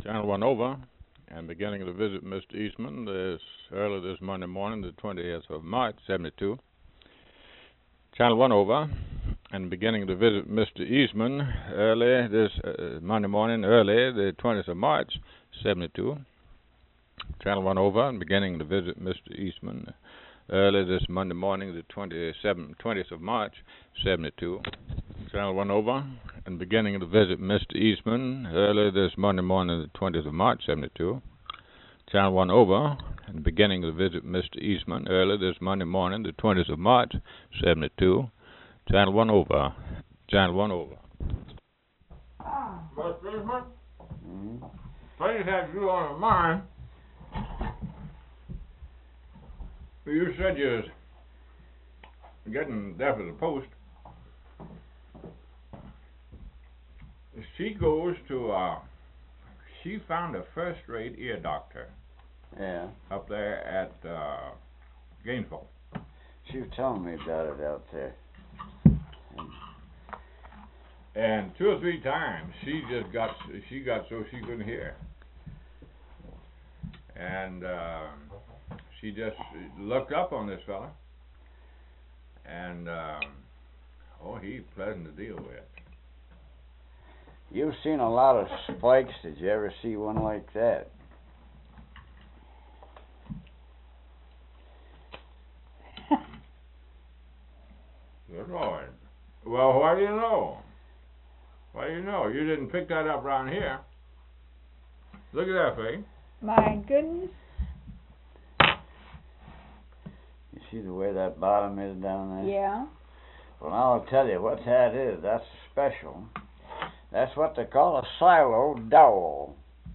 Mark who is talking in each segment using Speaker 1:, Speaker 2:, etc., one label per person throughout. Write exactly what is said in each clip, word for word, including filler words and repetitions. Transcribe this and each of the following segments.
Speaker 1: Channel one over, and beginning to visit Mister Eastman this early this Monday morning, the twentieth of March, seventy-two. Channel one over, and beginning to visit Mister Eastman early this uh, Monday morning, early the twentieth of March, seventy-two. Channel one over, and beginning to visit Mister Eastman early this Monday morning, the twenty-seventh, twentieth of March, seventy-two. Channel one over, and beginning to visit Mister Eastman early this Monday morning, the twentieth of March, seventy-two. Channel one over, and beginning to visit Mister Eastman early this Monday morning, the twentieth of March, seventy-two. Channel one over. Channel one over.
Speaker 2: Mister Eastman? Mm-hmm. I just had you on my mind. You said you was getting deaf as a post. She goes to, uh, she found a first-rate ear doctor.
Speaker 3: Yeah.
Speaker 2: Up there at uh, Gainesville.
Speaker 3: She was telling me about it out there.
Speaker 2: And two or three times she just got, she got so she couldn't hear. And uh, she just looked up on this fella. And, um, oh, he's pleasant to deal with.
Speaker 3: You've seen a lot of spikes. Did you ever see one like that?
Speaker 2: Good Lord. Well, why do you know? Why do you know? You didn't pick that up around here. Look at that, Faye.
Speaker 4: My goodness.
Speaker 3: You see the way that bottom is down there?
Speaker 4: Yeah.
Speaker 3: Well, now I'll tell you what that is. That's special. That's what they call a silo dowel.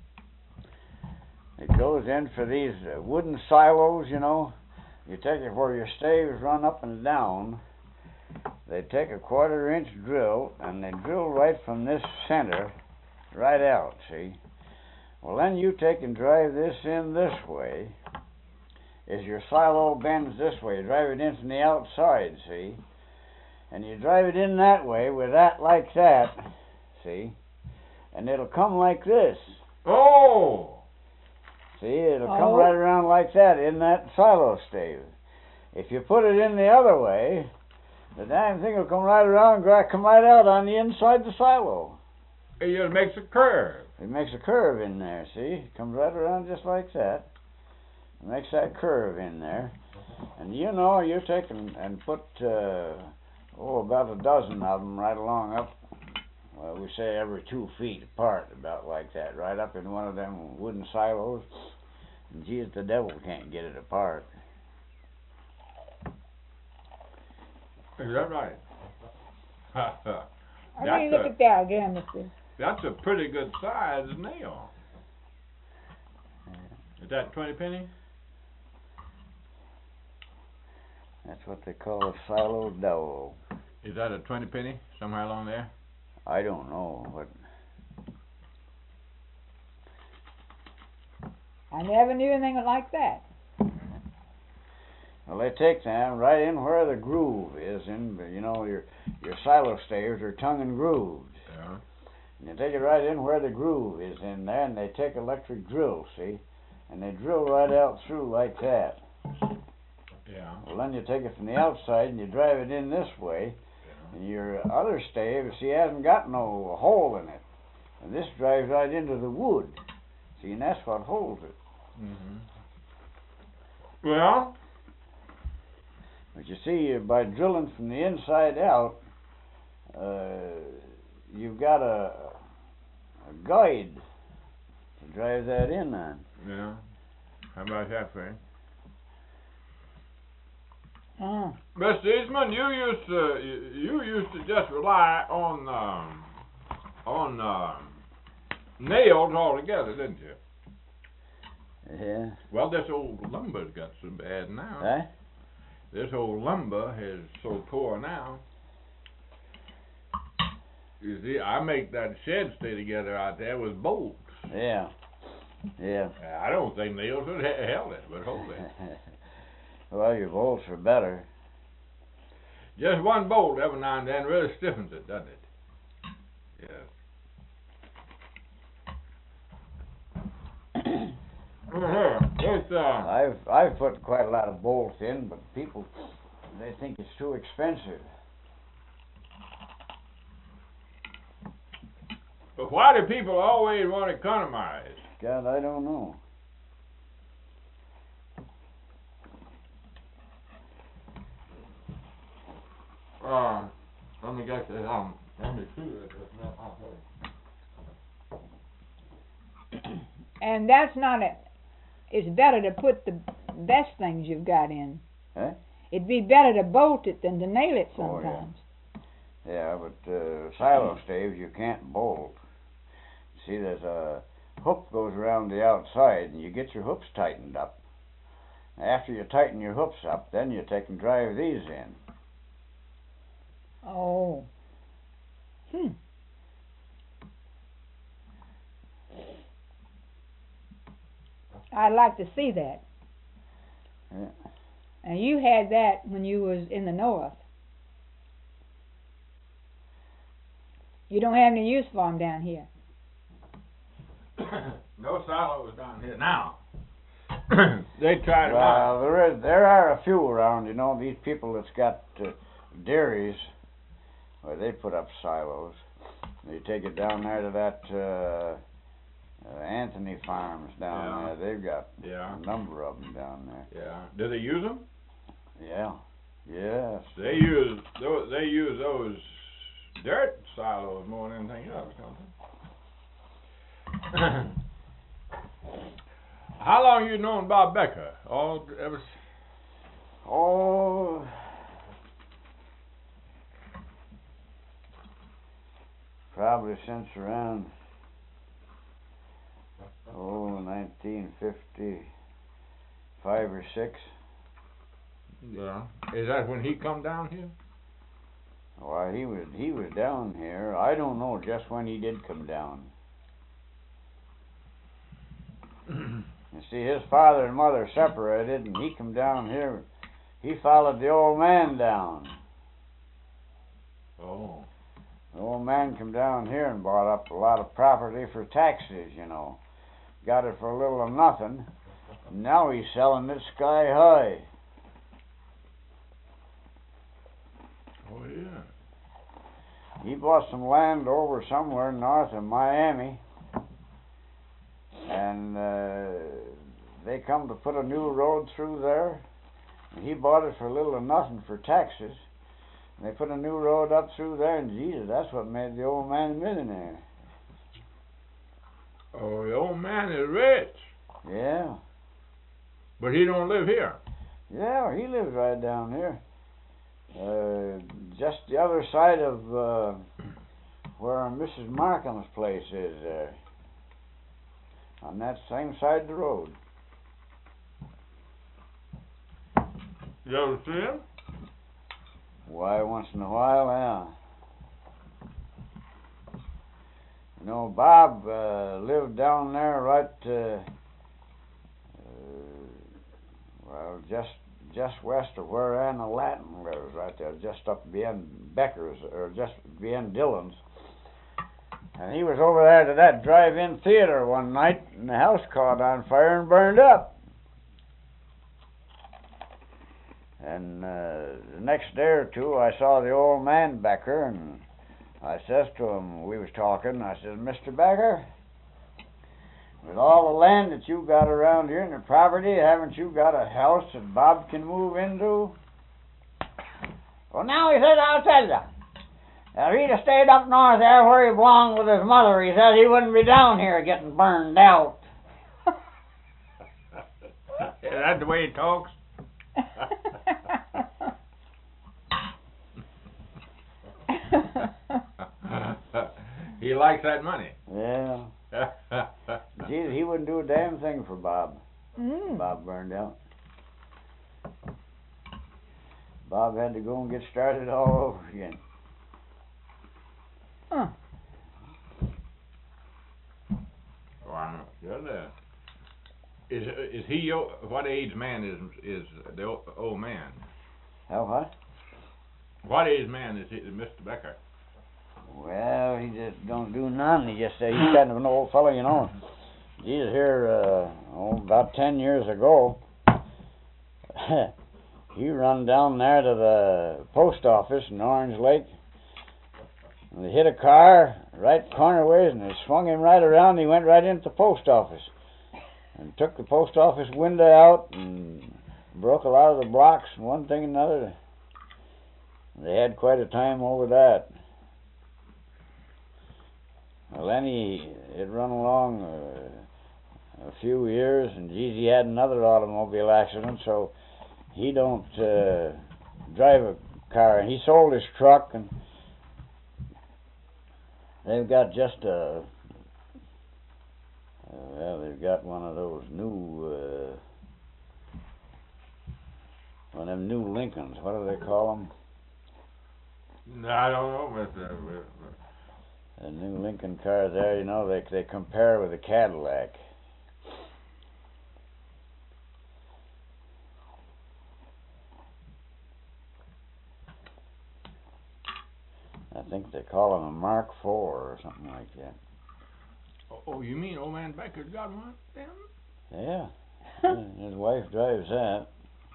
Speaker 3: It goes in for these uh, wooden silos, you know. You take it where your staves run up and down. They take a quarter inch drill and they drill right from this center right out, see. Well, then you take and drive this in this way. As your silo bends this way, you drive it in from the outside, see. And you drive it in that way with that like that, see. And it'll come like this.
Speaker 2: Oh!
Speaker 3: See, it'll
Speaker 4: oh.
Speaker 3: come right around like that in that silo stave. If you put it in the other way, the damn thing will come right around and come right out on the inside the silo.
Speaker 2: It just makes a curve.
Speaker 3: It makes a curve in there, see? It comes right around just like that. It makes that curve in there. And you know, you take and, and put, uh, oh, about a dozen of them right along up. Well, we say every two feet apart, about like that, right up in one of them wooden silos. And geez, the devil can't get it apart.
Speaker 2: Is that right?
Speaker 4: I mean, look at that again, Mister
Speaker 2: That's a pretty good size nail. Is that twenty penny?
Speaker 3: That's what they call a silo dowel.
Speaker 2: Is that a twenty penny somewhere along there?
Speaker 3: I don't know, but
Speaker 4: I never knew anything like that.
Speaker 3: well, they take them right in where the groove is. In you know your your silo staves are tongue and grooved.
Speaker 2: Yeah.
Speaker 3: And they take it right in where the groove is in there, and they take electric drills, see, and they drill right out through like that.
Speaker 2: Yeah.
Speaker 3: Well, then you take it from the outside and you drive it in this way. And your other stave, see, hasn't got no hole in it. And this drives right into the wood. See, and that's what holds it.
Speaker 2: Mm-hmm. Well?
Speaker 3: But you see, by drilling from the inside out, uh, you've got a, a guide to drive that in on.
Speaker 2: Yeah. How about that, Frank?
Speaker 4: Huh.
Speaker 2: Mister Eastman, you used to you, you used to just rely on um, on um, nails altogether, didn't you?
Speaker 3: Yeah.
Speaker 2: Well, this old lumber's got so bad now.
Speaker 3: Huh?
Speaker 2: This old lumber is so poor now. You see, I make that shed stay together out there with bolts.
Speaker 3: Yeah. Yeah.
Speaker 2: I don't think nails would ha- held it, but hold it.
Speaker 3: Well, your bolts are better.
Speaker 2: Just one bolt every now and then really stiffens it, doesn't it? Yes. It's, uh,
Speaker 3: I've I've put quite a lot of bolts in, but people they think it's too expensive.
Speaker 2: but why do people always want to economize?
Speaker 3: God, I don't know.
Speaker 2: Uh, let me get this, um, let me see it, it's not my place.
Speaker 4: And that's not it. It's better to put the best things you've got in.
Speaker 3: Huh?
Speaker 4: It'd be better to bolt it than to nail it
Speaker 3: Oh, yeah.
Speaker 4: sometimes.
Speaker 3: Yeah, but uh, silo staves you can't bolt. See, there's a hook goes around the outside, and you get your hooks tightened up. After you tighten your hooks up, then you take and drive these in.
Speaker 4: Oh. Hmm. I'd like to see that.
Speaker 3: Yeah.
Speaker 4: And you had that when you was in the north. You don't have any use for them down here.
Speaker 2: No silos down here now. They tried them
Speaker 3: Well,
Speaker 2: out.
Speaker 3: there is there are a few around. You know, these people that's got uh, dairies, where they put up silos. They take it down there to that uh, uh, Anthony Farms down
Speaker 2: Yeah.
Speaker 3: there. They've got
Speaker 2: Yeah,
Speaker 3: a number of them down there.
Speaker 2: yeah. Do they use them?
Speaker 3: Yeah. Yes.
Speaker 2: They use those. They use those dirt silos more than anything else, don't they? How long you known Bob Becker? All ever? s-
Speaker 3: Oh, probably since around oh nineteen fifty-five or six.
Speaker 2: Yeah. Is that when he come down here?
Speaker 3: Why, he was he was down here. I don't know just when he did come down. You see, his father and mother separated, and he come down here. He followed the old man down.
Speaker 2: Oh.
Speaker 3: The old man come down here and bought up a lot of property for taxes, you know. Got it for a little of nothing. And now he's selling it sky high.
Speaker 2: Oh yeah.
Speaker 3: He bought some land over somewhere north of Miami. And uh, they come to put a new road through there. And he bought it for a little of nothing for taxes. And they put a new road up through there, and Jesus, that's what made the old man a millionaire.
Speaker 2: Oh, the old man is rich,
Speaker 3: Yeah.
Speaker 2: but he don't live here.
Speaker 3: Yeah, he lives right down here. Uh, just the other side of uh, where Missus Markham's place is there. On that same side of the road.
Speaker 2: You ever see him?
Speaker 3: Why, once in a while, yeah. You know, Bob uh, lived down there right, uh, uh, well, just just west of where Anna Latin lives, right there, just up beyond Becker's, or just beyond Dillon's. And he was over there to that drive-in theater one night, and the house caught on fire and burned up. And uh, the next day or two, I saw the old man Becker, and I says to him, we was talking, I says, Mister Becker, with all the land that you got around here and the property, haven't you got a house that Bob can move into? Well, now, he says, I'll tell you. If he'd have stayed up north there where he belonged with his mother, he says, he wouldn't be down here getting burned out.
Speaker 2: Is that the way he talks? He likes that money.
Speaker 3: Yeah. Jesus, he wouldn't do a damn thing for Bob.
Speaker 4: Mm.
Speaker 3: Bob burned out. Bob had to go and get started all over again.
Speaker 4: Huh.
Speaker 2: Wow. Good. Uh, is is he your, what age man is is the old, old man?
Speaker 3: How what?
Speaker 2: What age man is he, Mister Becker?
Speaker 3: Well, he just don't do none. He just uh, he's kind of an old fellow, you know. he's here, uh, oh, about ten years ago. He run down there to the post office in Orange Lake. And they hit a car right corner ways, and they swung him right around. And he went right into the post office and took the post office window out and broke a lot of the blocks and one thing and another. They had quite a time over that. Well, then he it run along uh, a few years, and geez, he had another automobile accident, so he don't uh, drive a car. He sold his truck, and they've got just a, uh, well, they've got one of those new, uh, one of them new Lincolns. What do they call them?
Speaker 2: No, I don't know, Mister
Speaker 3: A new Lincoln car there, you know, they they compare with a Cadillac. I think they call them a Mark four or something like that.
Speaker 2: Oh, oh, you mean old man Becker's got one of them?
Speaker 3: Yeah. Yeah, his wife drives that.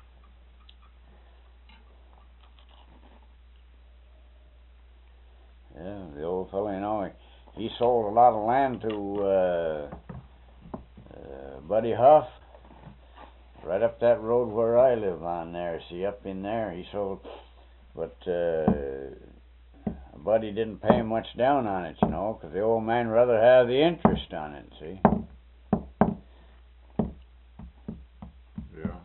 Speaker 3: Yeah, the old fellow, you know, he, he sold a lot of land to uh, uh, Buddy Huff, right up that road where I live on there. See, up in there, he sold, but uh, Buddy didn't pay much down on it, you know, because the old man rather have the interest on it, see.
Speaker 2: Yeah.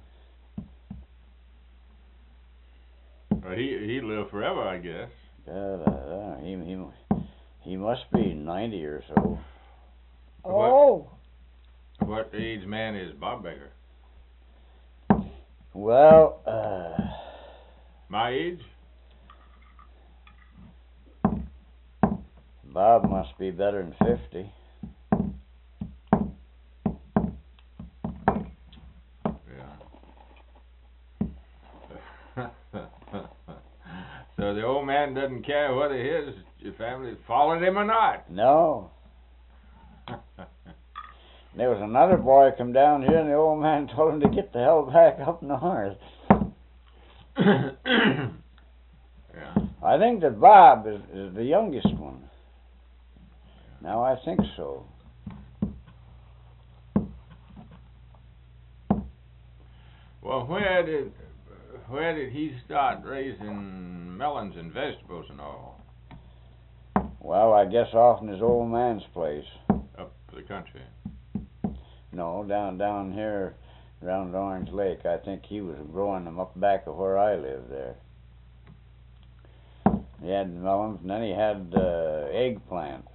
Speaker 2: Well, he he lived forever, I guess.
Speaker 3: Uh, uh, he he he must be ninety or so.
Speaker 4: Oh.
Speaker 2: What age man is Bob Becker?
Speaker 3: Well, uh,
Speaker 2: My age?
Speaker 3: Bob must be better than fifty.
Speaker 2: Yeah. So the old man doesn't care whether his family followed him or not.
Speaker 3: No. There was another boy come down here, and the old man told him to get the hell back up north.
Speaker 2: Yeah.
Speaker 3: I think that Bob is, is the youngest one. Now I think so.
Speaker 2: Well, where did where did he start raising melons and vegetables and all?
Speaker 3: Well, I guess off in his old man's place.
Speaker 2: Up the country.
Speaker 3: No, down down here around Orange Lake. I think he was growing them up back of where I live there. He had melons, and then he had uh, eggplant.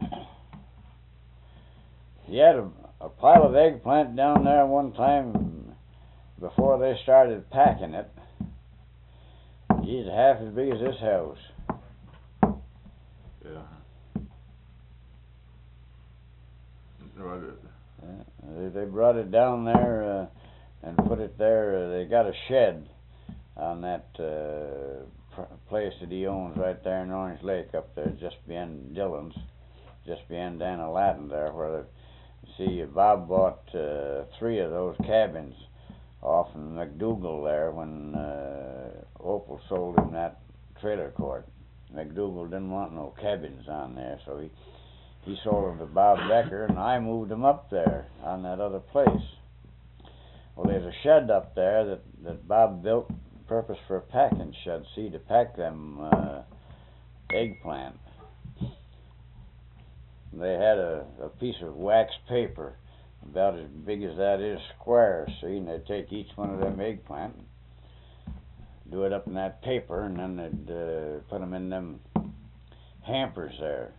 Speaker 3: He had a, a pile of eggplant down there one time before they started packing it. He's half as big as this house.
Speaker 2: Yeah. What is-
Speaker 3: Uh, they, they brought it down there uh, and put it there. Uh, they got a shed on that uh, pr- place that he owns right there in Orange Lake up there, just beyond Dillon's, just beyond Dana Latin there. Where the, see, Bob bought uh, three of those cabins off in McDougal there when uh, Opal sold him that trailer court. McDougal didn't want no cabins on there, so he he sold them to Bob Becker, and I moved them up there on that other place. Well, there's a shed up there that, that Bob built purpose for a packing shed, see, to pack them uh, eggplant. They had a, a piece of wax paper about as big as that is square, see, and they'd take each one of them eggplant, do it up in that paper, and then they'd uh, put them in them hampers there.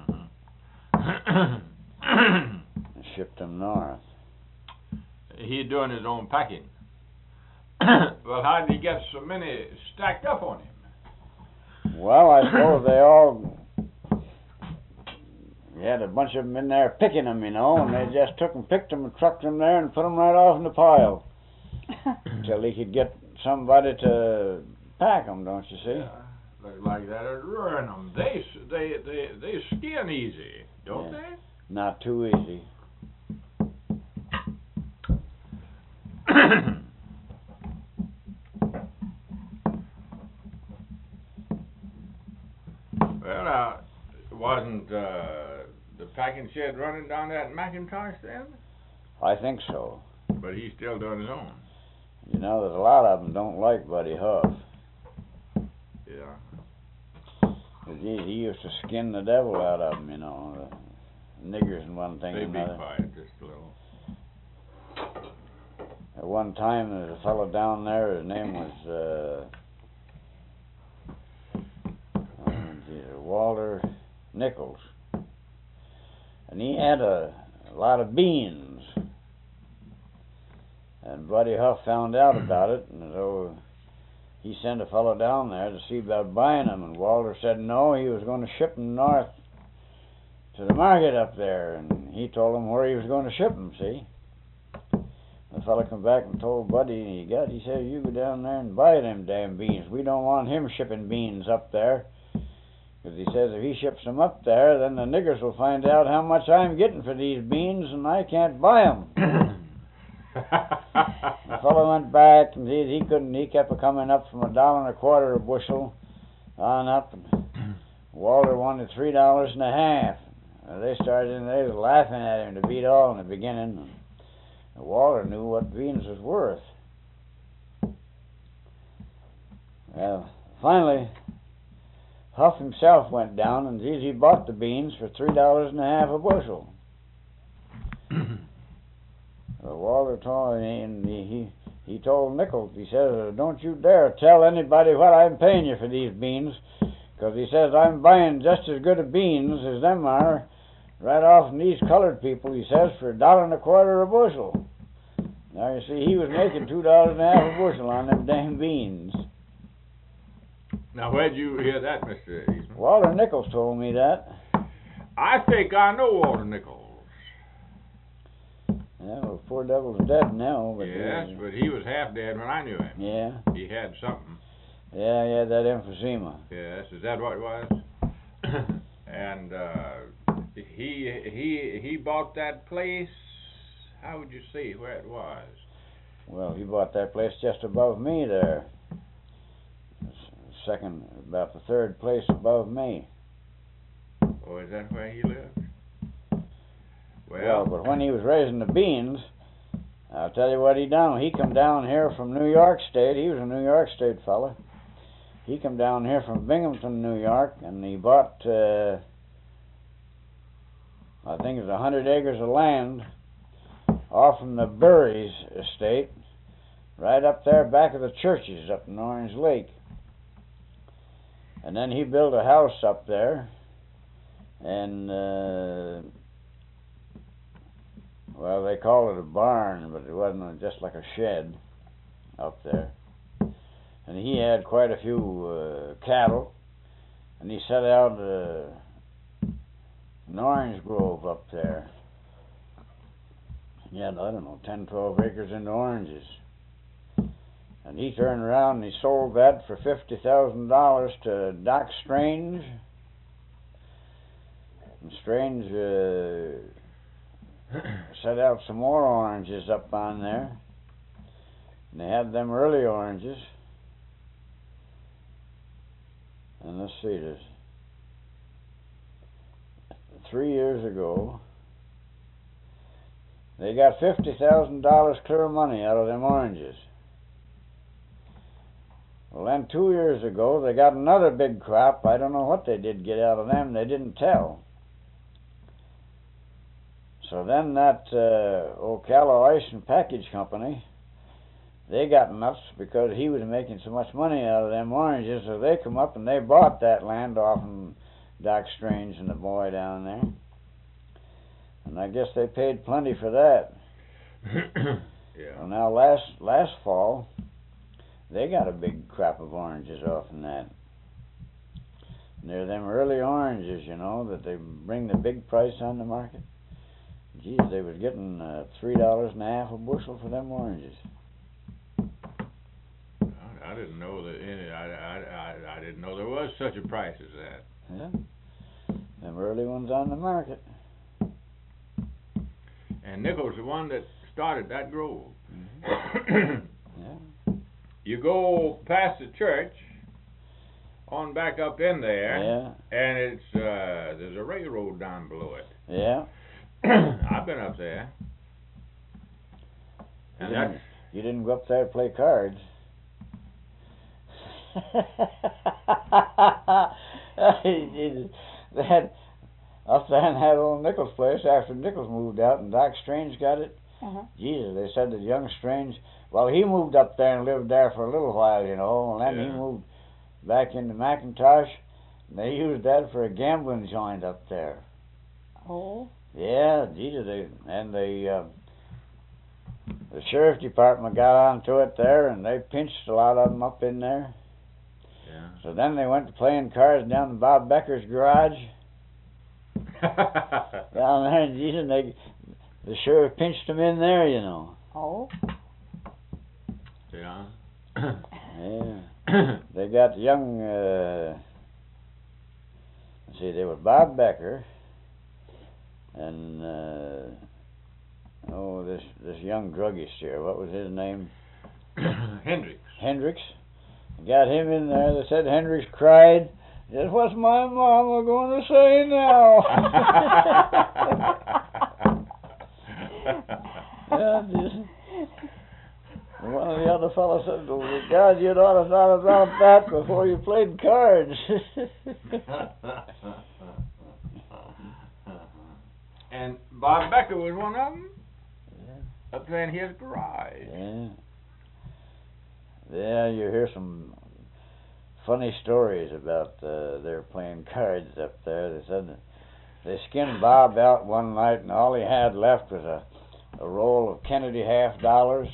Speaker 3: And shipped them north.
Speaker 2: He doing his own packing. Well, how did he get so many stacked up on him?
Speaker 3: Well, I suppose they all, he had a bunch of them in there picking them, you know, and they just took and picked them and trucked them there and put them right off in the pile until he could get somebody to pack them, don't you see?
Speaker 2: Yeah, look like that would ruin them. They they they they skin easy, don't
Speaker 3: Yeah.
Speaker 2: they?
Speaker 3: Not too easy.
Speaker 2: packing shed running down that McIntosh then?
Speaker 3: I think so.
Speaker 2: But he's still doing his own.
Speaker 3: You know, there's a lot of them don't like Buddy Huff.
Speaker 2: Yeah.
Speaker 3: 'Cause he, he used to skin the devil out of them, you know. The niggers and one thing
Speaker 2: They
Speaker 3: and
Speaker 2: be
Speaker 3: another.
Speaker 2: quiet just a little.
Speaker 3: At one time, there was a fellow down there, his name was, uh, oh, geez, Walter Nichols. And he had a, a lot of beans. And Buddy Huff found out about it, and so he sent a fellow down there to see about buying them. And Walter said no, he was going to ship them north to the market up there. And he told him where he was going to ship them, see? The fellow come back and told Buddy, and he got, he said, you go down there and buy them damn beans. We don't want him shipping beans up there. Because he says if he ships them up there, then the niggers will find out how much I'm getting for these beans, and I can't buy them. The fellow went back, and he, he couldn't, he kept coming up from a dollar and a quarter a bushel on up, and Walter wanted three dollars and a half. And they started, and they was laughing at him to beat all in the beginning. And Walter knew what beans was worth. Well, finally, Huff himself went down, and he bought the beans for three dollars and a half a bushel. Well, Walter told me, and he, he he told Nichols, he says, don't you dare tell anybody what I'm paying you for these beans, because he says I'm buying just as good a beans as them are, right off from these colored people, he says, for a dollar and a quarter a bushel. Now, you see, he was making two dollars and a half a bushel on them damn beans.
Speaker 2: Now, where'd you hear that, Mister Eastman?
Speaker 3: Walter Nichols told me that.
Speaker 2: I think I know Walter Nichols.
Speaker 3: Yeah, well, poor devil's dead now. But
Speaker 2: Yes,
Speaker 3: uh,
Speaker 2: but he was half dead when I knew him.
Speaker 3: Yeah.
Speaker 2: He had something.
Speaker 3: Yeah, he had that emphysema.
Speaker 2: Yes, is that what it was? And uh, he he he bought that place. How would you see where it was?
Speaker 3: Well, he bought that place just above me there. Second, about the third place above me.
Speaker 2: Oh, is that where he lived?
Speaker 3: Well,
Speaker 2: Well,
Speaker 3: but when he was raising the beans, I'll tell you what he done. He come down here from New York State. He was a New York State fella. He come down here from Binghamton, New York, and he bought, uh, I think it was a hundred acres of land off from the Burries estate, right up there back of the churches up in Orange Lake. And then he built a house up there, and uh, well, they call it a barn, but it wasn't, just like a shed up there. And he had quite a few uh, cattle, and he set out uh, an orange grove up there. He had, I don't know, ten, twelve acres in oranges. And he turned around and he sold that for fifty thousand dollars to Doc Strange. And Strange uh, set out some more oranges up on there. And they had them early oranges. And let's see, this three years ago, they got fifty thousand dollars clear money out of them oranges. Well, then two years ago, they got another big crop. I don't know what they did get out of them. They didn't tell. So then that uh, Ocala Ice and Package Company, they got nuts because he was making so much money out of them oranges, so they come up and they bought that land off from Doc Strange and the boy down there. And I guess they paid plenty for that.
Speaker 2: yeah.
Speaker 3: Well, now last last fall, they got a big crop of oranges off in that. And they're them early oranges, you know, that they bring the big price on the market. Geez, they was getting uh, three dollars and a half a bushel for them oranges.
Speaker 2: I didn't know that any. I, I, I, I didn't know there was such a price as that.
Speaker 3: Yeah, them early ones on the market.
Speaker 2: And Nichols, the one that started that grove.
Speaker 3: Mm-hmm. Yeah.
Speaker 2: You go past the church, on back up in there,
Speaker 3: Yeah.
Speaker 2: and it's uh, there's a railroad down below it.
Speaker 3: Yeah.
Speaker 2: I've been up there.
Speaker 3: You
Speaker 2: And
Speaker 3: didn't,
Speaker 2: that's
Speaker 3: you didn't go up there to play cards. Jesus. That up there in that old Nichols place after Nichols moved out and Doc Strange got it.
Speaker 4: Uh-huh.
Speaker 3: Jesus, they said that young Strange, well, he moved up there and lived there for a little while, you know, and then
Speaker 2: Yeah.
Speaker 3: he moved back into McIntosh, and they used that for a gambling joint up there.
Speaker 4: Oh.
Speaker 3: Yeah, Jesus, they, and they, uh, the sheriff department got onto it there, and they pinched a lot of them up in there.
Speaker 2: yeah.
Speaker 3: So then they went to playing cards down in Bob Becker's garage down there, and Jesus, they, the sheriff pinched them in there, you know.
Speaker 4: Oh.
Speaker 2: yeah.
Speaker 3: Yeah. They got young, uh, let's see, they were Bob Becker, and, uh, oh, this, this young druggist here, what was his name?
Speaker 2: Hendricks.
Speaker 3: Hendricks. Got him in there. They said Hendricks cried. Just what's my mama going to say now? Yeah, just, one of the other fellows said, "Oh, God, you'd ought to thought about that before you played cards."
Speaker 2: And Bob Becker was one of them
Speaker 3: Yeah.
Speaker 2: up there in his garage.
Speaker 3: Yeah. Yeah, you hear some funny stories about uh, their playing cards up there. They said that they skinned Bob out one night, and all he had left was a, a roll of Kennedy half dollars,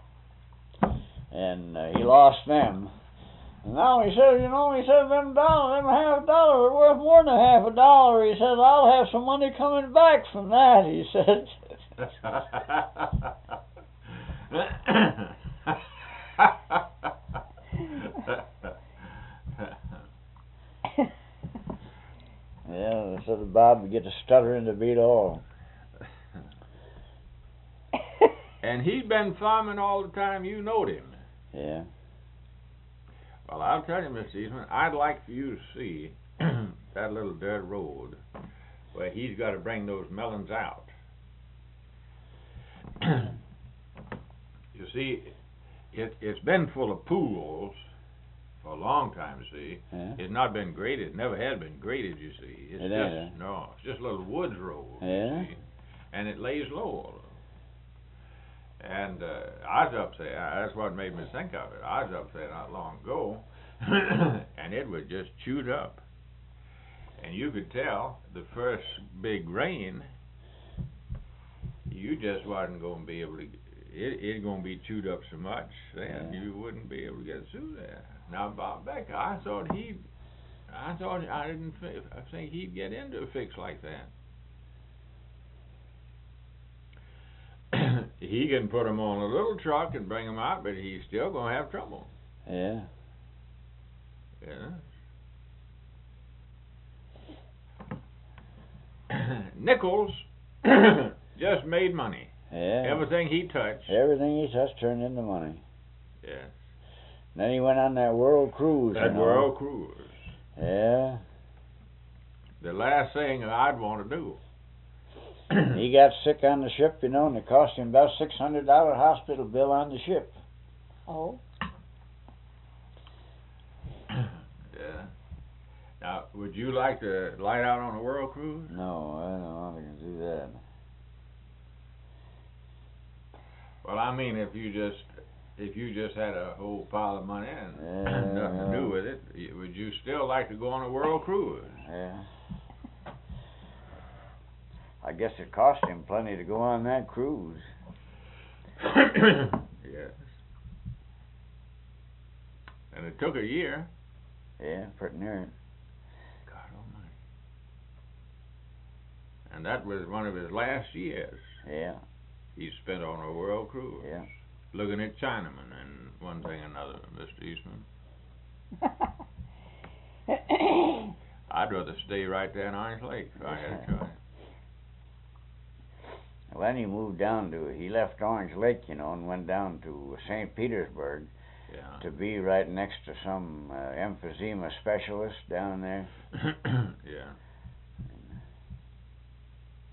Speaker 3: and uh, he lost them. And now he said, you know, he said, them dollars, them half dollars are worth more than a half a dollar. He said, I'll have some money coming back from that, he said. Yeah, they said Bob would get to stuttering to beat all.
Speaker 2: And he'd been farming all the time you knowed him.
Speaker 3: Yeah.
Speaker 2: Well, I'll tell you, Mister Eastman, I'd like for you to see that little dirt road where he's got to bring those melons out. You see, it, it's been full of pools for a long time, see.
Speaker 3: Yeah.
Speaker 2: It's not been graded, never had been graded, you see. It's
Speaker 3: It
Speaker 2: just,
Speaker 3: ain't,
Speaker 2: no, it's just a little woods road,
Speaker 3: Yeah.
Speaker 2: you see. And it lays low. And uh, I was up there, that's what made me think of it. I was up there not long ago, and it was just chewed up. And you could tell the first big rain, you just wasn't going to be able to, it, it's going to be chewed up so much, then
Speaker 3: Yeah.
Speaker 2: you wouldn't be able to get through there. Now, Bob Becker, I thought he'd, I thought, I didn't think, I think he'd get into a fix like that. He can put them on a little truck and bring them out, but he's still going to have trouble.
Speaker 3: Yeah.
Speaker 2: Yeah. Nichols just made money.
Speaker 3: Yeah.
Speaker 2: Everything he touched.
Speaker 3: Everything he touched turned into money.
Speaker 2: Yes.
Speaker 3: Then he went on that world cruise.
Speaker 2: That
Speaker 3: you know.
Speaker 2: world cruise.
Speaker 3: Yeah.
Speaker 2: The last thing I'd want to do.
Speaker 3: He got sick on the ship, you know, and it cost him about six hundred dollar hospital bill on the ship.
Speaker 4: Oh.
Speaker 2: Yeah. Now, would you like to light out on a world cruise?
Speaker 3: No, I don't want to do that.
Speaker 2: Well, I mean, if you just if you just had a whole pile of money and
Speaker 3: Yeah,
Speaker 2: nothing to do
Speaker 3: yeah.
Speaker 2: with it, y- would you still like to go on a world cruise?
Speaker 3: Yeah. I guess it cost him plenty to go on that cruise.
Speaker 2: Yes. And it took a year.
Speaker 3: Yeah, pretty near it.
Speaker 2: God almighty. And that was one of his last years
Speaker 3: Yeah,
Speaker 2: he spent on a world cruise.
Speaker 3: yeah.
Speaker 2: Looking at Chinamen and one thing and another, Mister Eastman. I'd rather stay right there in Orange Lake if I had a choice.
Speaker 3: Well, then he moved down to, he left Orange Lake, you know, and went down to Saint Petersburg
Speaker 2: Yeah.
Speaker 3: to be right next to some uh, emphysema specialist down there.
Speaker 2: Yeah.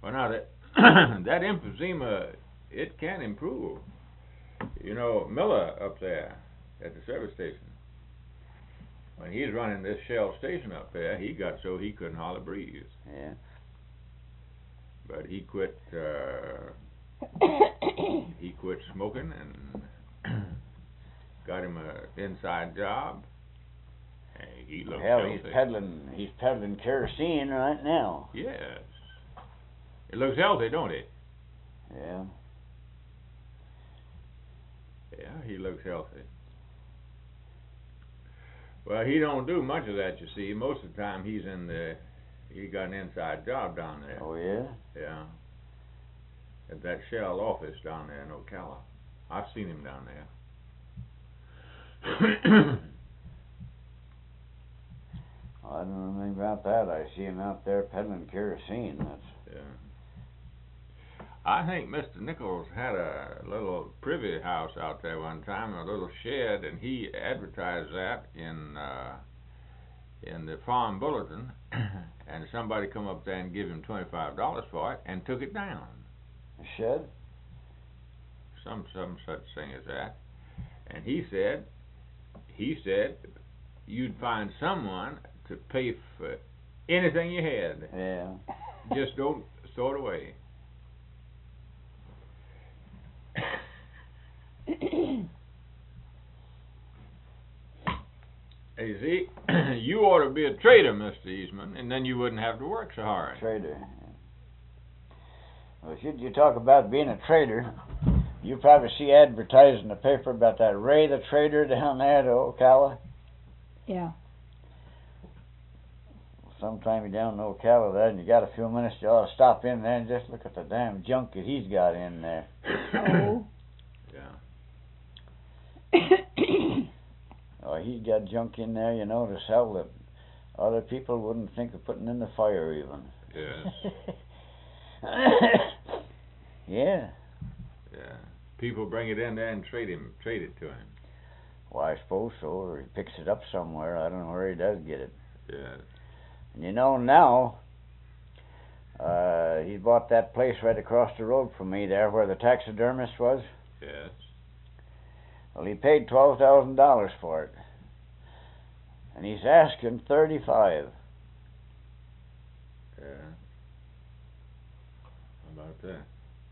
Speaker 2: Well, now that that emphysema, it can improve. You know, Miller up there at the service station, when he's running this Shell station up there, he got so he couldn't hardly breathe.
Speaker 3: Yeah.
Speaker 2: But he quit. Uh, he quit smoking and got him a inside job. And he looks
Speaker 3: Hell,
Speaker 2: healthy.
Speaker 3: he's peddling. He's peddling kerosene right now.
Speaker 2: Yes. It looks healthy, don't it?
Speaker 3: Yeah.
Speaker 2: Yeah, he looks healthy. Well, he don't do much of that, you see. Most of the time he's in the, he got an inside job down there.
Speaker 3: Oh yeah.
Speaker 2: Yeah. At that Shell office down there in Ocala. I've seen him down there.
Speaker 3: I don't know anything about that. I see him out there peddling kerosene. That's.
Speaker 2: Yeah. I think Mister Nichols had a little privy house out there one time, a little shed, and he advertised that in uh, in the Farm Bulletin, and somebody come up there and give him twenty-five dollars for it, and took it down.
Speaker 3: A shed?
Speaker 2: Some some such thing as that. And he said, he said, you'd find someone to pay for anything you had.
Speaker 3: Yeah.
Speaker 2: Just don't throw it away. You see, you ought to be a trader, Mister Eastman, and then you wouldn't have to work so hard.
Speaker 3: Trader. Well, should you talk about being a trader, you probably see advertised in the paper about that Ray the trader down there at Ocala.
Speaker 4: Yeah.
Speaker 3: Sometime you're down in Ocala there and you got a few minutes, you ought to stop in there and just look at the damn junk that he's got in there.
Speaker 4: Oh.
Speaker 2: Yeah.
Speaker 3: Oh, he's got junk in there, you know, to sell that other people wouldn't think of putting in the fire even.
Speaker 2: Yes.
Speaker 3: Yeah.
Speaker 2: Yeah. People bring it in there and trade him, trade it to him.
Speaker 3: Well, I suppose so, or he picks it up somewhere. I don't know where he does get it.
Speaker 2: Yes.
Speaker 3: And you know, now, uh, he bought that place right across the road from me there where the taxidermist was.
Speaker 2: Yes.
Speaker 3: Well, he paid twelve thousand dollars for it. And he's asking thirty-five.
Speaker 2: Yeah. How about that?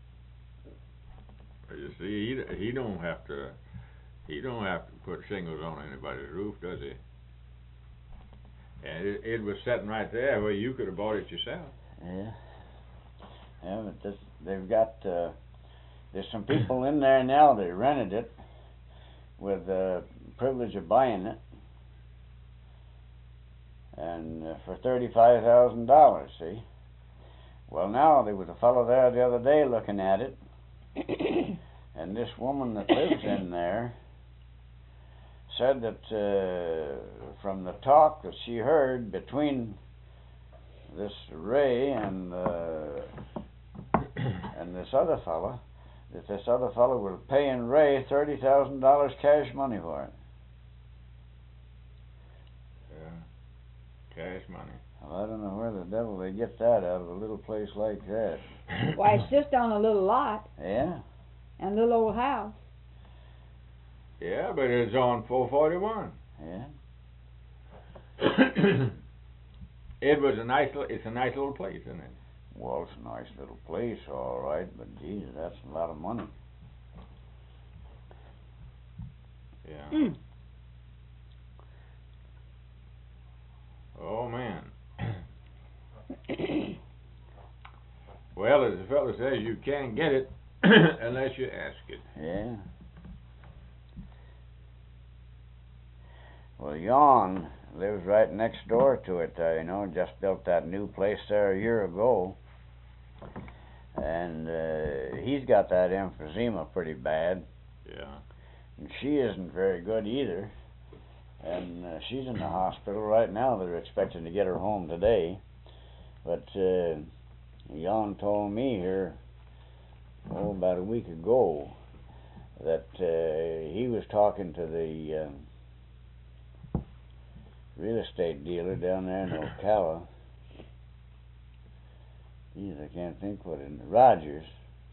Speaker 2: But you see, he he don't have to he don't have to put shingles on anybody's roof, does he? And it, it was sitting right there where you could have bought it yourself.
Speaker 3: Yeah. Yeah, but this, they've got, uh, there's some people in there now that rented it with the privilege of buying it. And uh, for thirty-five thousand dollars, see? Well, now, there was a fellow there the other day looking at it. And this woman that lives in there said that uh, from the talk that she heard between this Ray and uh, and this other fella, that this other fella was paying Ray thirty thousand dollars cash money for it.
Speaker 2: Yeah. Cash money.
Speaker 3: Well, I don't know where the devil they get that out of a little place like that.
Speaker 4: Why, it's just on a little lot
Speaker 3: Yeah.
Speaker 4: and a little old house.
Speaker 2: Yeah, but it's on four forty-one.
Speaker 3: Yeah.
Speaker 2: It was a nice. It's a nice little place, isn't it?
Speaker 3: Well, it's a nice little place, all right, but geez, that's a lot of money.
Speaker 2: Yeah.
Speaker 4: Mm.
Speaker 2: Oh man. Well, as the fellow says, you can't get it unless you ask it.
Speaker 3: Yeah. Well, Jan lives right next door to it, uh, you know, just built that new place there a year ago. And uh, he's got that emphysema pretty bad.
Speaker 2: Yeah.
Speaker 3: And she isn't very good either. And uh, she's in the hospital right now. They're expecting to get her home today. But uh, Jan told me here, oh, about a week ago, that uh, he was talking to the uh, real estate dealer down there in Ocala. geez, I can't think what in Rogers,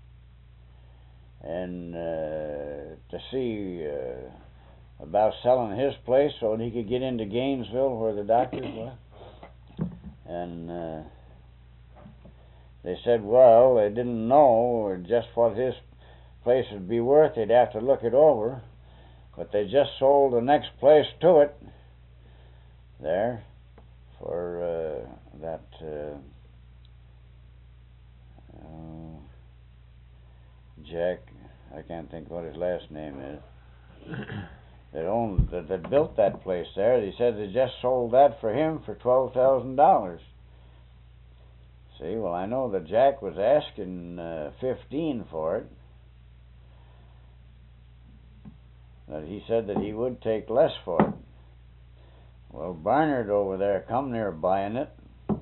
Speaker 3: and uh, to see uh, about selling his place so that he could get into Gainesville where the doctors were. And uh, they said, well, they didn't know just what his place would be worth. They'd have to look it over. But they just sold the next place to it there for uh, that uh, uh, Jack, I can't think what his last name is, that owned, that, that built that place there. They said they just sold that for him for twelve thousand dollars. See, well, I know that Jack was asking uh, fifteen for it. That he said that he would take less for it. Well, Barnard over there come near buying it,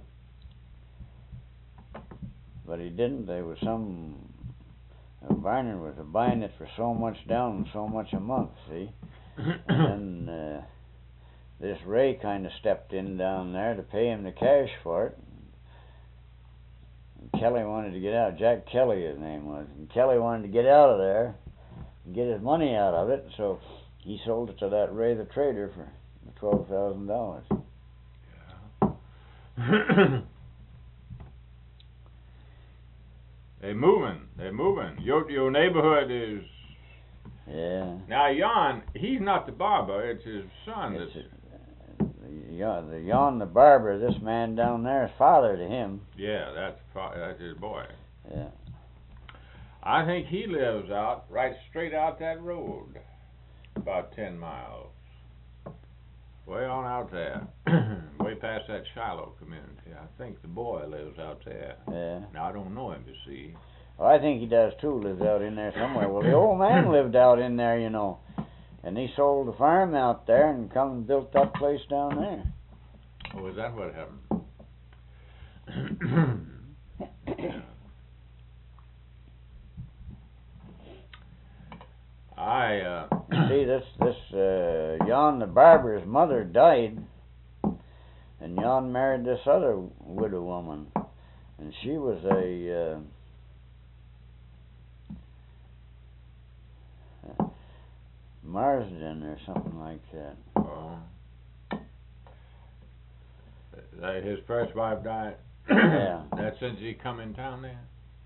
Speaker 3: but he didn't. There was some. Uh, Barnard was buying it for so much down and so much a month. See, and then uh, this Ray kind of stepped in down there to pay him the cash for it. And Kelly wanted to get out. Jack Kelly, his name was. And Kelly wanted to get out of there and get his money out of it, so he sold it to that Ray the trader for twelve thousand dollars.
Speaker 2: Yeah. They're moving. They're moving. Your your neighborhood is.
Speaker 3: Yeah.
Speaker 2: Now, Jan, he's not the barber. It's his son.
Speaker 3: It's
Speaker 2: That's.
Speaker 3: a, the, the Jan the barber, this man down there is father to him.
Speaker 2: Yeah, that's fa- that's his boy.
Speaker 3: Yeah.
Speaker 2: I think he lives out right straight out that road, about ten miles, way on out there, way past that Shiloh community. I think the boy lives out there.
Speaker 3: Yeah.
Speaker 2: Now I don't know him, you see.
Speaker 3: Well, I think he does too. Lives out in there somewhere. Well, the old man lived out in there, you know, and he sold the farm out there and come and built that place down there.
Speaker 2: Oh, is that what happened? Yeah. I, uh...
Speaker 3: See, this, this, uh, Jan the barber's mother died, and Jan married this other widow woman, and she was a, uh, Marsden or something like that.
Speaker 2: Oh. Uh, his first wife died?
Speaker 3: Yeah.
Speaker 2: That since he come in town there?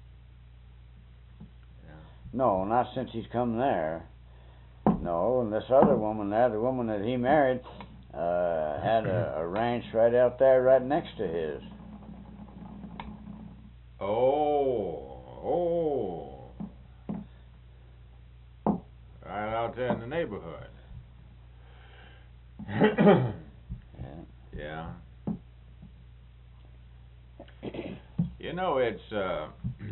Speaker 3: No, not since he's come there. No, and this other woman there, the woman that he married, uh, had a, a ranch right out there, right next to his.
Speaker 2: Oh, oh. Right out there in the neighborhood.
Speaker 3: Yeah.
Speaker 2: Yeah. You know, it's, uh...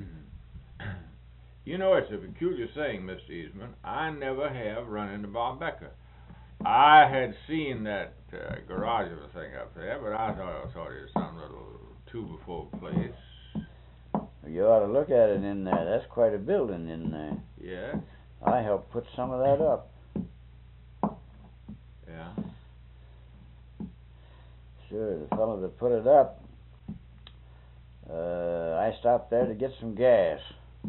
Speaker 2: You know, it's a peculiar thing, Mister Eastman. I never have run into Bob Becker. I had seen that uh, garage of a thing up there, but I thought, I thought it was some little two-before place.
Speaker 3: You ought to look at it in there. That's quite a building in there.
Speaker 2: Yes?
Speaker 3: I helped put some of that up.
Speaker 2: Yeah.
Speaker 3: Sure, the fellow that put it up, uh, I stopped there to get some gas.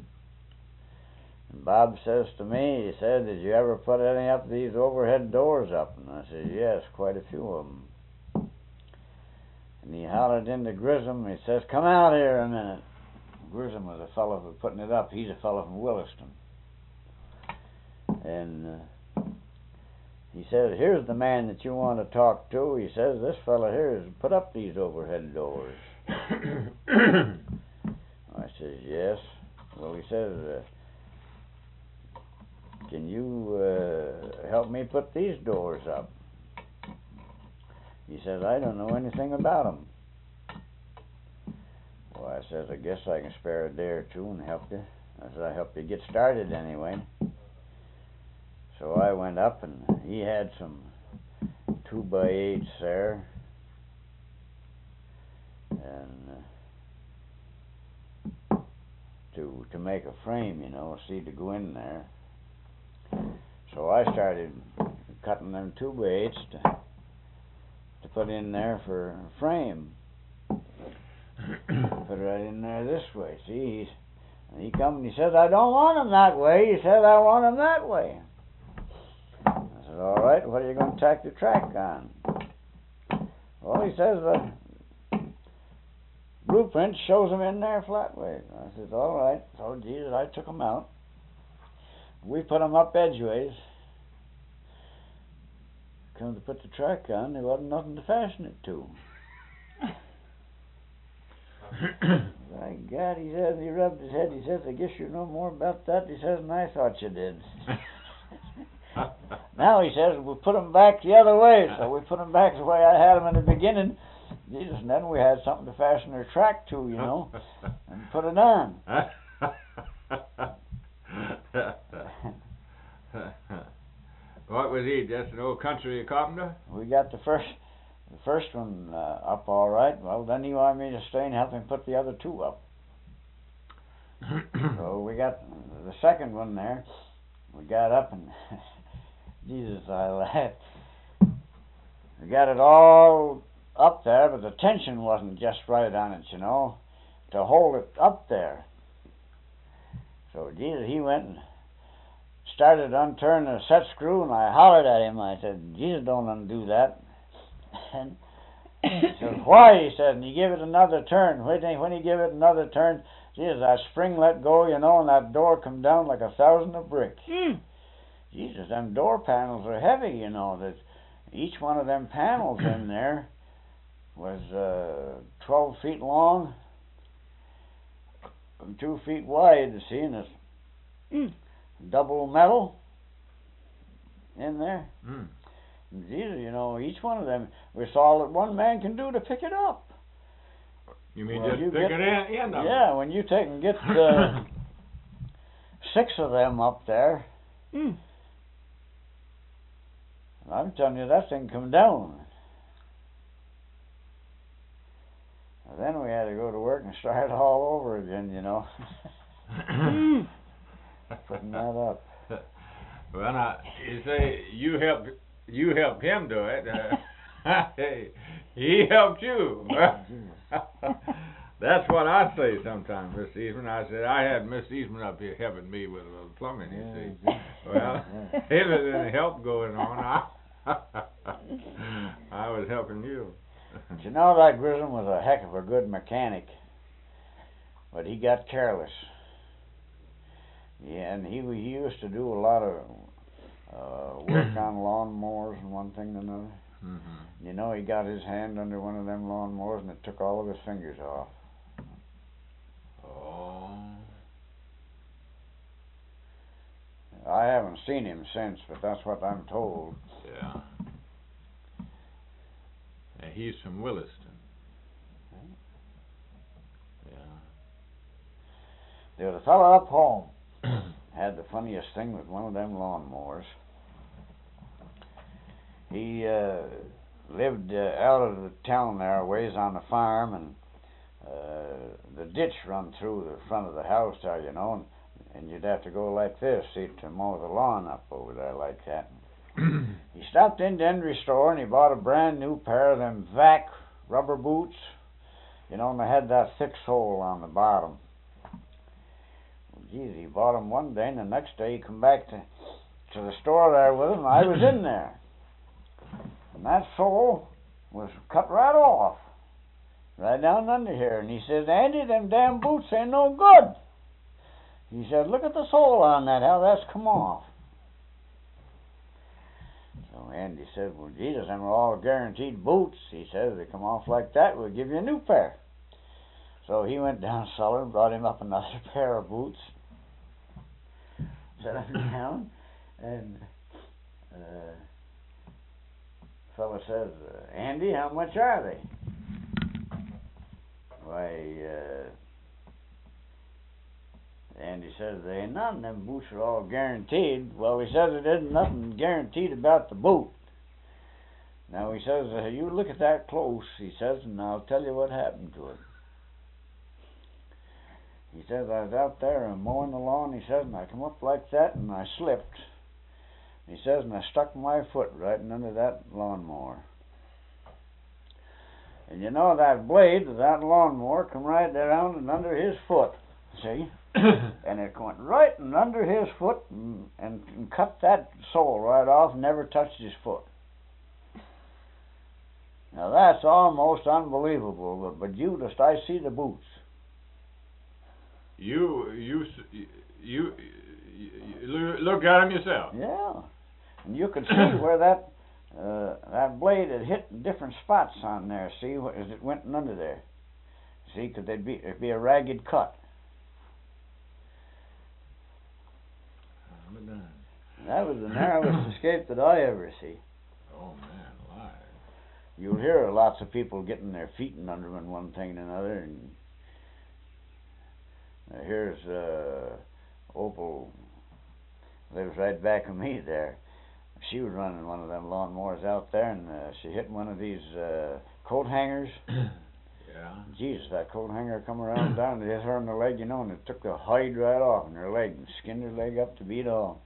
Speaker 3: And Bob says to me, he said, did you ever put any of these overhead doors up? And I said, yes, quite a few of them. And he hollered into Grissom, he says, come out here a minute. Grissom was a fellow who was putting it up. He's a fellow from Williston. And uh, he says, here's the man that you want to talk to. He says, this fellow here has put up these overhead doors. I says, yes. Well, he says, uh, can you uh, help me put these doors up? He says, I don't know anything about them. Well, I says, I guess I can spare a day or two and help you. I said, I'll help you get started anyway. So I went up, and he had some two by eights there, and uh, to to make a frame, you know, see to go in there. So I started cutting them two by eights to to put in there for a frame. it right in there this way. See, he's, and he come and he says, I don't want him that way. He says, I want him that way. I said, all right, what are you going to tack the track on? Well, he says, the blueprint shows him in there flatways. I said, all right. So, Jesus, I took him out. We put him up edgeways. Come to put the track on, there wasn't nothing to fasten it to. My God, he says, he rubbed his head, he says, I guess you know more about that, he says, than I thought you did. Now, he says, we put them back the other way, so we put them back the way I had them in the beginning. Jesus, and then we had something to fasten their track to, you know, and put it on.
Speaker 2: What was he, just an old country carpenter?
Speaker 3: We got the first the first one uh, up all right. Well, then he wanted me to stay and help him put the other two up. So we got the second one there. We got up and, Jesus, I laughed. We got it all up there, but the tension wasn't just right on it, you know, to hold it up there. So, Jesus, he went and started unturning the set screw, and I hollered at him. I said, Jesus, don't undo that. And he said, why? He said, and he gave it another turn. When he, when he gave it another turn, Jesus, that spring let go, you know, and that door come down like a thousand of brick. Mm. Jesus, them door panels are heavy, you know. That each one of them panels in there was uh, twelve feet long and two feet wide, you see, and it's mm. double metal in there. Mm. Jesus, you know, each one of them was all that one man can do to pick it up.
Speaker 2: You mean
Speaker 3: well,
Speaker 2: just
Speaker 3: you
Speaker 2: pick
Speaker 3: get,
Speaker 2: it in? in
Speaker 3: yeah, when you take and get uh, six of them up there, mm. I'm telling you, that thing come down. And then we had to go to work and start all over again, you know. Putting that up.
Speaker 2: Well, now, you say you helped, you helped him do it. Uh, he helped you. That's what I say sometimes, Miss Eastman. I said, I had Miss Eastman up here helping me with a little plumbing, you yeah, see. Yeah. Well, yeah. If there's any help going on, I, I was helping you.
Speaker 3: But you know, that Grissom was a heck of a good mechanic, but he got careless. Yeah, and he, he used to do a lot of uh, work on lawnmowers and one thing and another. Mm-hmm. You know, he got his hand under one of them lawnmowers and it took all of his fingers off.
Speaker 2: Oh.
Speaker 3: I haven't seen him since, but that's what I'm told.
Speaker 2: Yeah. And he's from Williston. Yeah.
Speaker 3: There was a fellow up home had the funniest thing with one of them lawnmowers. He uh, lived uh, out of the town there, a ways on the farm, and uh, the ditch run through the front of the house there, you know, and, and you'd have to go like this, see, to mow the lawn up over there like that. He stopped in the Henry store and he bought a brand new pair of them vac rubber boots, you know, and they had that thick sole on the bottom. Well, geez, he bought them one day, and the next day he come back to, to the store there with him, and I was in there. And that sole was cut right off, right down under here. And he says, Andy, them damn boots ain't no good. He said, look at the sole on that, how that's come off. So Andy said, well, Jesus, them are all guaranteed boots. He says, they come off like that, we'll give you a new pair. So he went down cellar and brought him up another pair of boots. Set them down, and uh, fellow says, uh, Andy, how much are they? Why, uh, Andy says, they ain't none. Them boots are all guaranteed. Well, he says there isn't nothing guaranteed about the boot. Now, he says, uh, you look at that close, he says, and I'll tell you what happened to it. He says, I was out there and mowing the lawn, he says, and I come up like that, and I slipped. He says, and I stuck my foot right under that lawnmower. And you know that blade of that lawnmower come right around and under his foot, see? And it went right and under his foot and, and, and cut that sole right off and never touched his foot. Now that's almost unbelievable, but, but you just, I see the boots.
Speaker 2: You, you, you, you, you look at them yourself.
Speaker 3: Yeah, and you could see where that uh, that blade had hit different spots on there. See, as it went under there. See, because they'd be it'd be a ragged cut. That was the narrowest escape that I ever see.
Speaker 2: Oh man, alive!
Speaker 3: You'll hear of lots of people getting their feet in under them and one thing and another. And uh, here's uh, Opal lives right back of me there. She was running one of them lawnmowers out there, and uh, she hit one of these uh, coat hangers.
Speaker 2: Yeah.
Speaker 3: Jesus, that coat hanger come around down and hit her in the leg, you know, and it took the hide right off in her leg and skinned her leg up to beat all.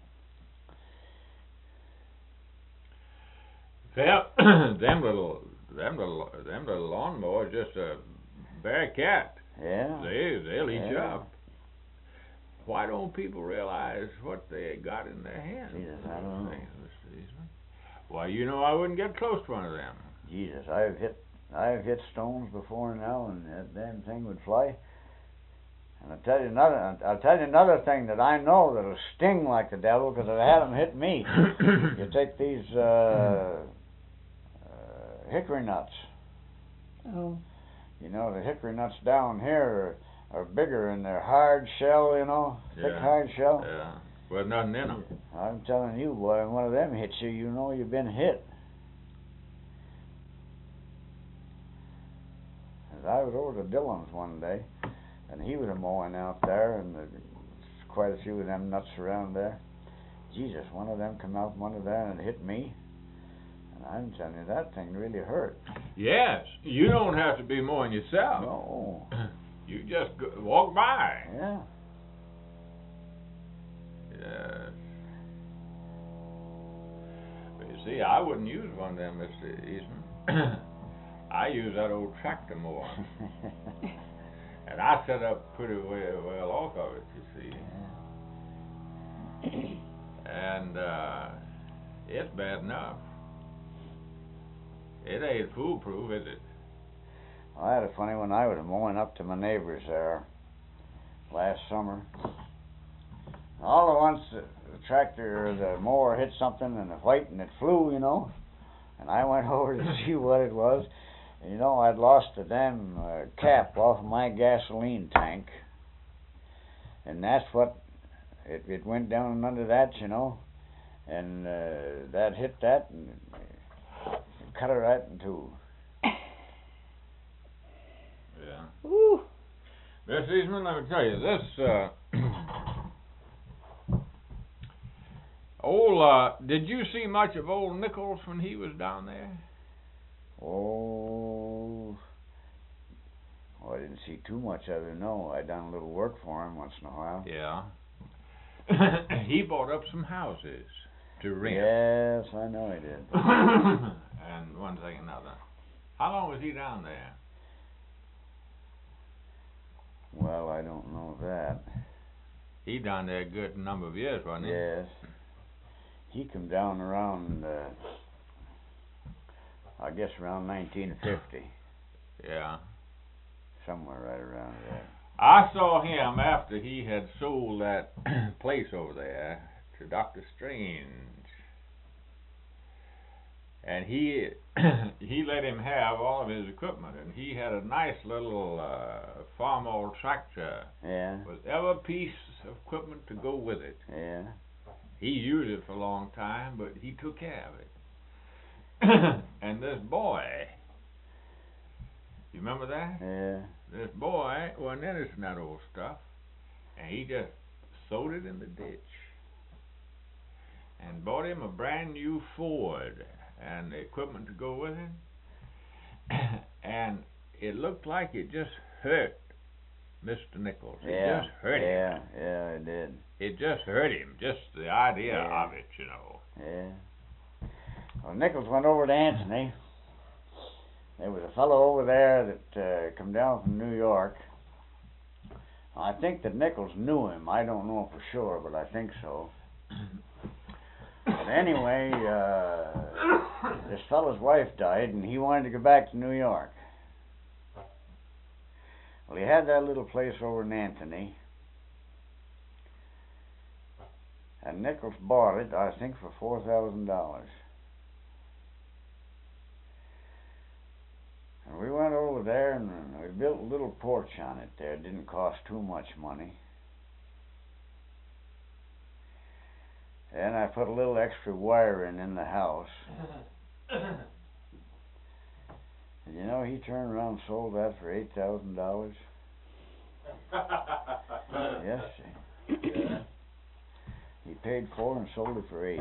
Speaker 2: Them, them little, them little, them little lawnmowers just a bear cat.
Speaker 3: Yeah.
Speaker 2: They, they'll eat you
Speaker 3: Yeah.
Speaker 2: up. Why don't people realize what they got in their hands?
Speaker 3: Jesus, I don't know.
Speaker 2: Mister Eastman? Why, you know, I wouldn't get close to one of them.
Speaker 3: Jesus, I've hit, I've hit stones before now, and that damn thing would fly. And I'll tell you another, I'll tell you another thing that I know that'll sting like the devil, because I had them hit me. You take these uh, uh, hickory nuts.
Speaker 4: Oh.
Speaker 3: You know, the hickory nuts down here are, are bigger, and they're hard shell, you know, thick
Speaker 2: Yeah.
Speaker 3: hard shell.
Speaker 2: Yeah. Well, nothing in them.
Speaker 3: I'm telling you, boy, when one of them hits you, you know you've been hit. As I was over to Dillon's one day, and he was a mowing out there, and there's quite a few of them nuts around there. Jesus, one of them come out from under there and hit me. And I'm telling you, that thing really hurt.
Speaker 2: Yes. You don't have to be mowing yourself.
Speaker 3: No.
Speaker 2: You just go, walk by.
Speaker 3: Yeah.
Speaker 2: Yes. But you see, I wouldn't use one of them, Mister Eastman. I use that old tractor mower. And I set up pretty well, well off of it, you see. And uh, it's bad enough. It ain't foolproof, is it?
Speaker 3: I had a funny one. I was mowing up to my neighbors there last summer. All at once, the, the tractor or the mower hit something and the white and it flew, you know. And I went over to see what it was. And, you know, I'd lost the damn uh, cap off of my gasoline tank. And that's what, it, it went down under that, you know. And uh, that hit that and it cut it right in two.
Speaker 2: Yeah.
Speaker 4: Ooh.
Speaker 2: Mister Eastman, let me tell you, this, uh, old, uh, did you see much of old Nichols when he was down there?
Speaker 3: Oh, well, I didn't see too much of him, no. I done a little work for him once in a while.
Speaker 2: Yeah. He bought up some houses to rent.
Speaker 3: Yes, I know he did.
Speaker 2: And one thing another. How long was he down there?
Speaker 3: Well, I don't know that.
Speaker 2: He down there a good number of years, wasn't he?
Speaker 3: Yes. He come down around, uh, I guess around nineteen fifty.
Speaker 2: Yeah.
Speaker 3: Somewhere right around there.
Speaker 2: I saw him after he had sold that place over there to Doctor Strange. And he he let him have all of his equipment, and he had a nice little uh, farm-old tractor
Speaker 3: Yeah,
Speaker 2: with every piece of equipment to go with it.
Speaker 3: yeah.
Speaker 2: He used it for a long time, but he took care of it. And this boy, you remember that?
Speaker 3: Yeah.
Speaker 2: This boy wasn't interested in that old stuff, and he just sowed it in the ditch and bought him a brand new Ford and the equipment to go with it. And it looked like it just hurt Mister Nichols. It
Speaker 3: Yeah.
Speaker 2: just hurt
Speaker 3: Yeah,
Speaker 2: him.
Speaker 3: yeah, it did.
Speaker 2: It just hurt him, just the idea
Speaker 3: Yeah.
Speaker 2: of it, you know.
Speaker 3: Yeah. Well, Nichols went over to Anthony, there was a fellow over there that uh, come down from New York. I think that Nichols knew him. I don't know for sure, but I think so. But anyway, uh, this fellow's wife died, and he wanted to go back to New York. Well, he had that little place over in Anthony, and Nichols bought it, I think, for four thousand dollars. And we went over there, and we built a little porch on it there. It didn't cost too much money. And I put a little extra wiring in the house. And you know, he turned around and sold that for eight thousand dollars. Yes,
Speaker 2: Yeah.
Speaker 3: he paid four and sold it for eight.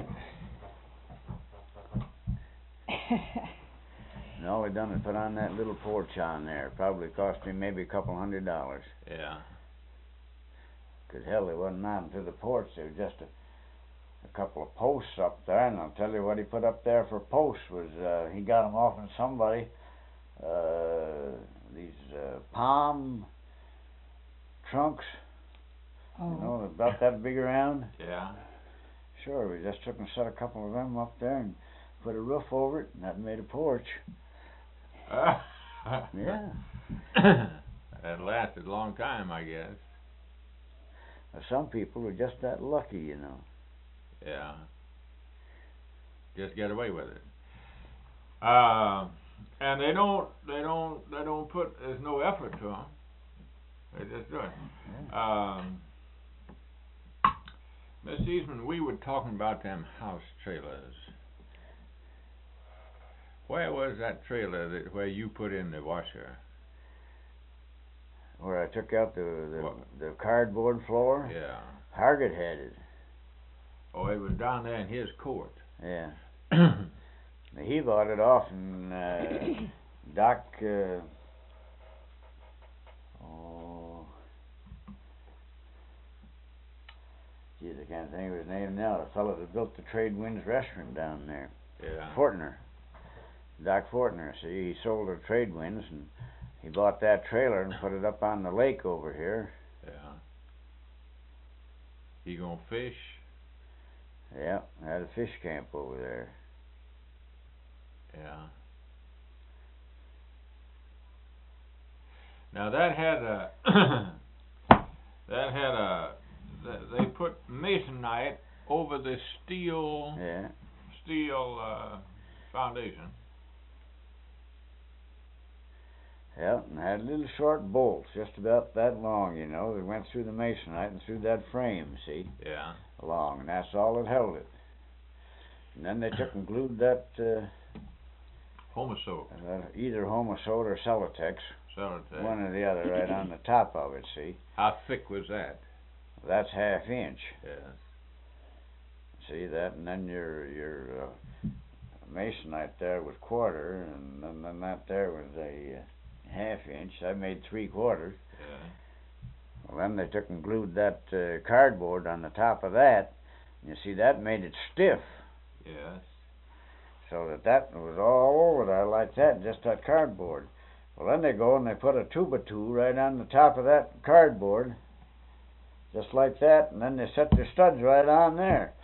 Speaker 3: And all we done is put on that little porch on there. Probably cost me maybe a couple hundred dollars.
Speaker 2: Yeah.
Speaker 3: Cause hell, it wasn't nothing to the porch. There was just a, a couple of posts up there, and I'll tell you what he put up there for posts was uh, he got them off of somebody. Uh, these uh, palm trunks,
Speaker 4: Oh.
Speaker 3: you know, about that big around.
Speaker 2: Yeah.
Speaker 3: Sure, we just took and set a couple of them up there and put a roof over it, and that made a porch.
Speaker 2: Uh,
Speaker 3: Yeah.
Speaker 2: That lasted a long time, I guess.
Speaker 3: Now, some people are just that lucky, you know.
Speaker 2: Yeah. Just get away with it. Uh, and they don't, they don't, they don't put, there's no effort to them. They just do it.
Speaker 3: Yeah.
Speaker 2: Um, Miss Eastman, we were talking about them house trailers. Where was that trailer that where you put in the washer?
Speaker 3: Where I took out the the,
Speaker 2: What?
Speaker 3: the cardboard floor.
Speaker 2: Yeah.
Speaker 3: Hargett had it.
Speaker 2: Oh, it was down there in his court.
Speaker 3: Yeah. He bought it off, and uh, Doc. Uh, oh, geez, I can't think of his name now. The fellow that built the Trade Winds restaurant down there,
Speaker 2: Yeah.
Speaker 3: Fortner. Doc Fortner. See, he sold the Trade Winds, and he bought that trailer and put it up on the lake over here.
Speaker 2: Yeah. You gonna fish?
Speaker 3: Yeah, had a fish camp over there.
Speaker 2: Yeah. Now that had a that had a th- they put masonite over the steel
Speaker 3: Yeah.
Speaker 2: steel uh, foundation.
Speaker 3: Yeah, and had little short bolts, just about that long, you know, that went through the masonite and through that frame, see,
Speaker 2: Yeah.
Speaker 3: along, and that's all that held it. And then they took and glued that, uh,
Speaker 2: Homosoap.
Speaker 3: uh either Homosote or Celotex,
Speaker 2: Sellotape.
Speaker 3: one or the other, right on the top of it, see.
Speaker 2: How thick was that?
Speaker 3: That's half inch,
Speaker 2: Yes.
Speaker 3: see that, and then your, your, uh, masonite there was quarter, and then, then that there was a, uh, half inch. I made three quarters.
Speaker 2: Yeah.
Speaker 3: Well, then they took and glued that uh, cardboard on the top of that. You see, that made it stiff,
Speaker 2: Yes.
Speaker 3: so that that was all over there like that, just that cardboard. Well, then they go and they put a two by two right on the top of that cardboard, just like that, and then they set their studs right on there.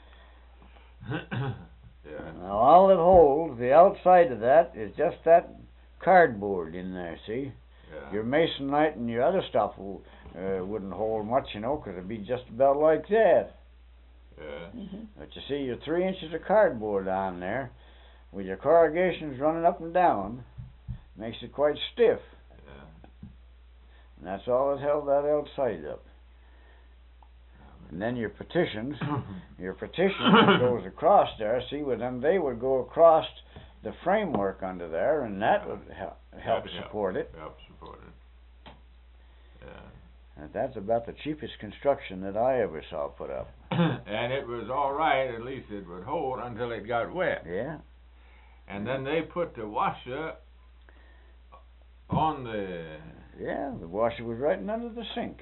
Speaker 2: Yeah.
Speaker 3: Now, all it holds, the outside of that, is just that cardboard in there, see?
Speaker 2: Yeah.
Speaker 3: Your masonite and your other stuff w- uh, wouldn't hold much, you know, 'cause it'd be just about like that.
Speaker 2: Yes.
Speaker 4: Mhm.
Speaker 3: But you see, your three inches of cardboard on there, with your corrugations running up and down, makes it quite stiff.
Speaker 2: Yeah.
Speaker 3: And that's all that held that outside up. And then your partitions, your partition that goes across there, see, well, then they would go across the framework under there, and that would help, help
Speaker 2: That'd
Speaker 3: support it.
Speaker 2: Help support it. Yeah.
Speaker 3: And that's about the cheapest construction that I ever saw put up.
Speaker 2: And it was all right, at least it would hold until it got wet.
Speaker 3: Yeah.
Speaker 2: And then they put the washer on the
Speaker 3: Yeah, the washer was right in under the sink.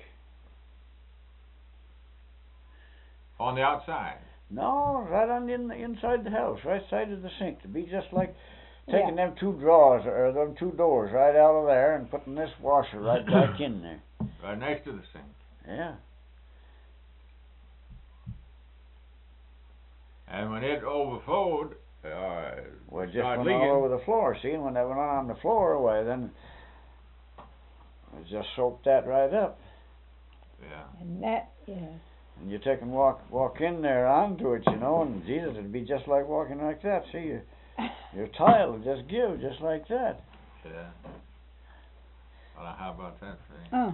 Speaker 2: on the outside.
Speaker 3: No, right on the in, inside the house, right side of the sink, to be just like taking them two drawers or them two doors right out of there and putting this washer right back in there.
Speaker 2: Right next to the sink.
Speaker 3: Yeah.
Speaker 2: And when it overflowed, uh,
Speaker 3: Well, it just
Speaker 2: started
Speaker 3: went
Speaker 2: leaking.
Speaker 3: all over the floor. See, and when that went on the floor, why then it just soaked that right up.
Speaker 2: Yeah.
Speaker 4: And that, yeah.
Speaker 3: And you take and walk walk in there onto it, you know, and Jesus, it'd be just like walking like that. See, your your tile would just give just like that.
Speaker 2: Yeah. Well, how about that, Freddie?
Speaker 4: Oh.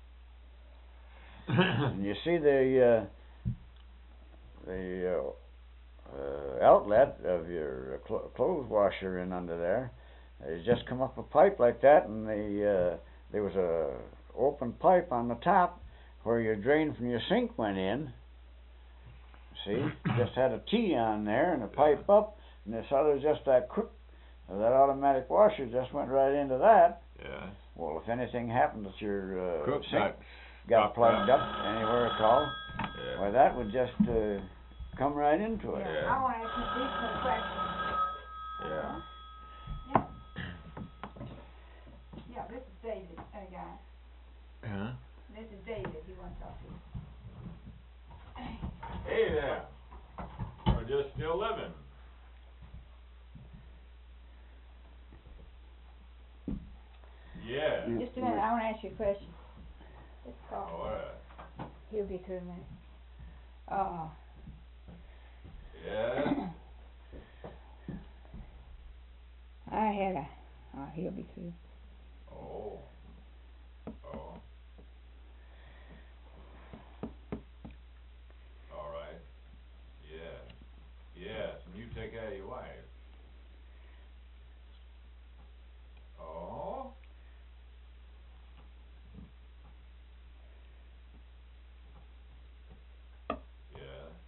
Speaker 3: And you see the uh, the uh, uh, outlet of your uh, cl- clothes washer in under there. They just come up a pipe like that, and the uh, there was a open pipe on the top where your drain from your sink went in. See, just had a T on there and a pipe up, and this other just that quick. That automatic washer just went right into that.
Speaker 2: Yeah.
Speaker 3: Well, if anything happened that your uh,
Speaker 2: Cook
Speaker 3: sink
Speaker 2: got
Speaker 3: got
Speaker 2: stopped
Speaker 3: plugged
Speaker 2: up.
Speaker 3: up anywhere at all,
Speaker 2: Yeah.
Speaker 3: why that would just uh, come right into it.
Speaker 2: Yeah.
Speaker 4: I want to ask you a question.
Speaker 2: Yeah.
Speaker 4: Yeah, this is David, that guy.
Speaker 2: Huh?
Speaker 4: This is David, he wants to talk to you.
Speaker 2: Hey there. We're just still living. Yeah.
Speaker 4: Just a minute, I want to ask you a question. Just call.
Speaker 2: All right.
Speaker 4: He'll be through in a minute. Uh,
Speaker 2: Yeah.
Speaker 4: I had a, oh, he'll be through.
Speaker 2: Oh. Oh. All right. Yeah. Yes, and you take care of your wife. Oh. Yeah.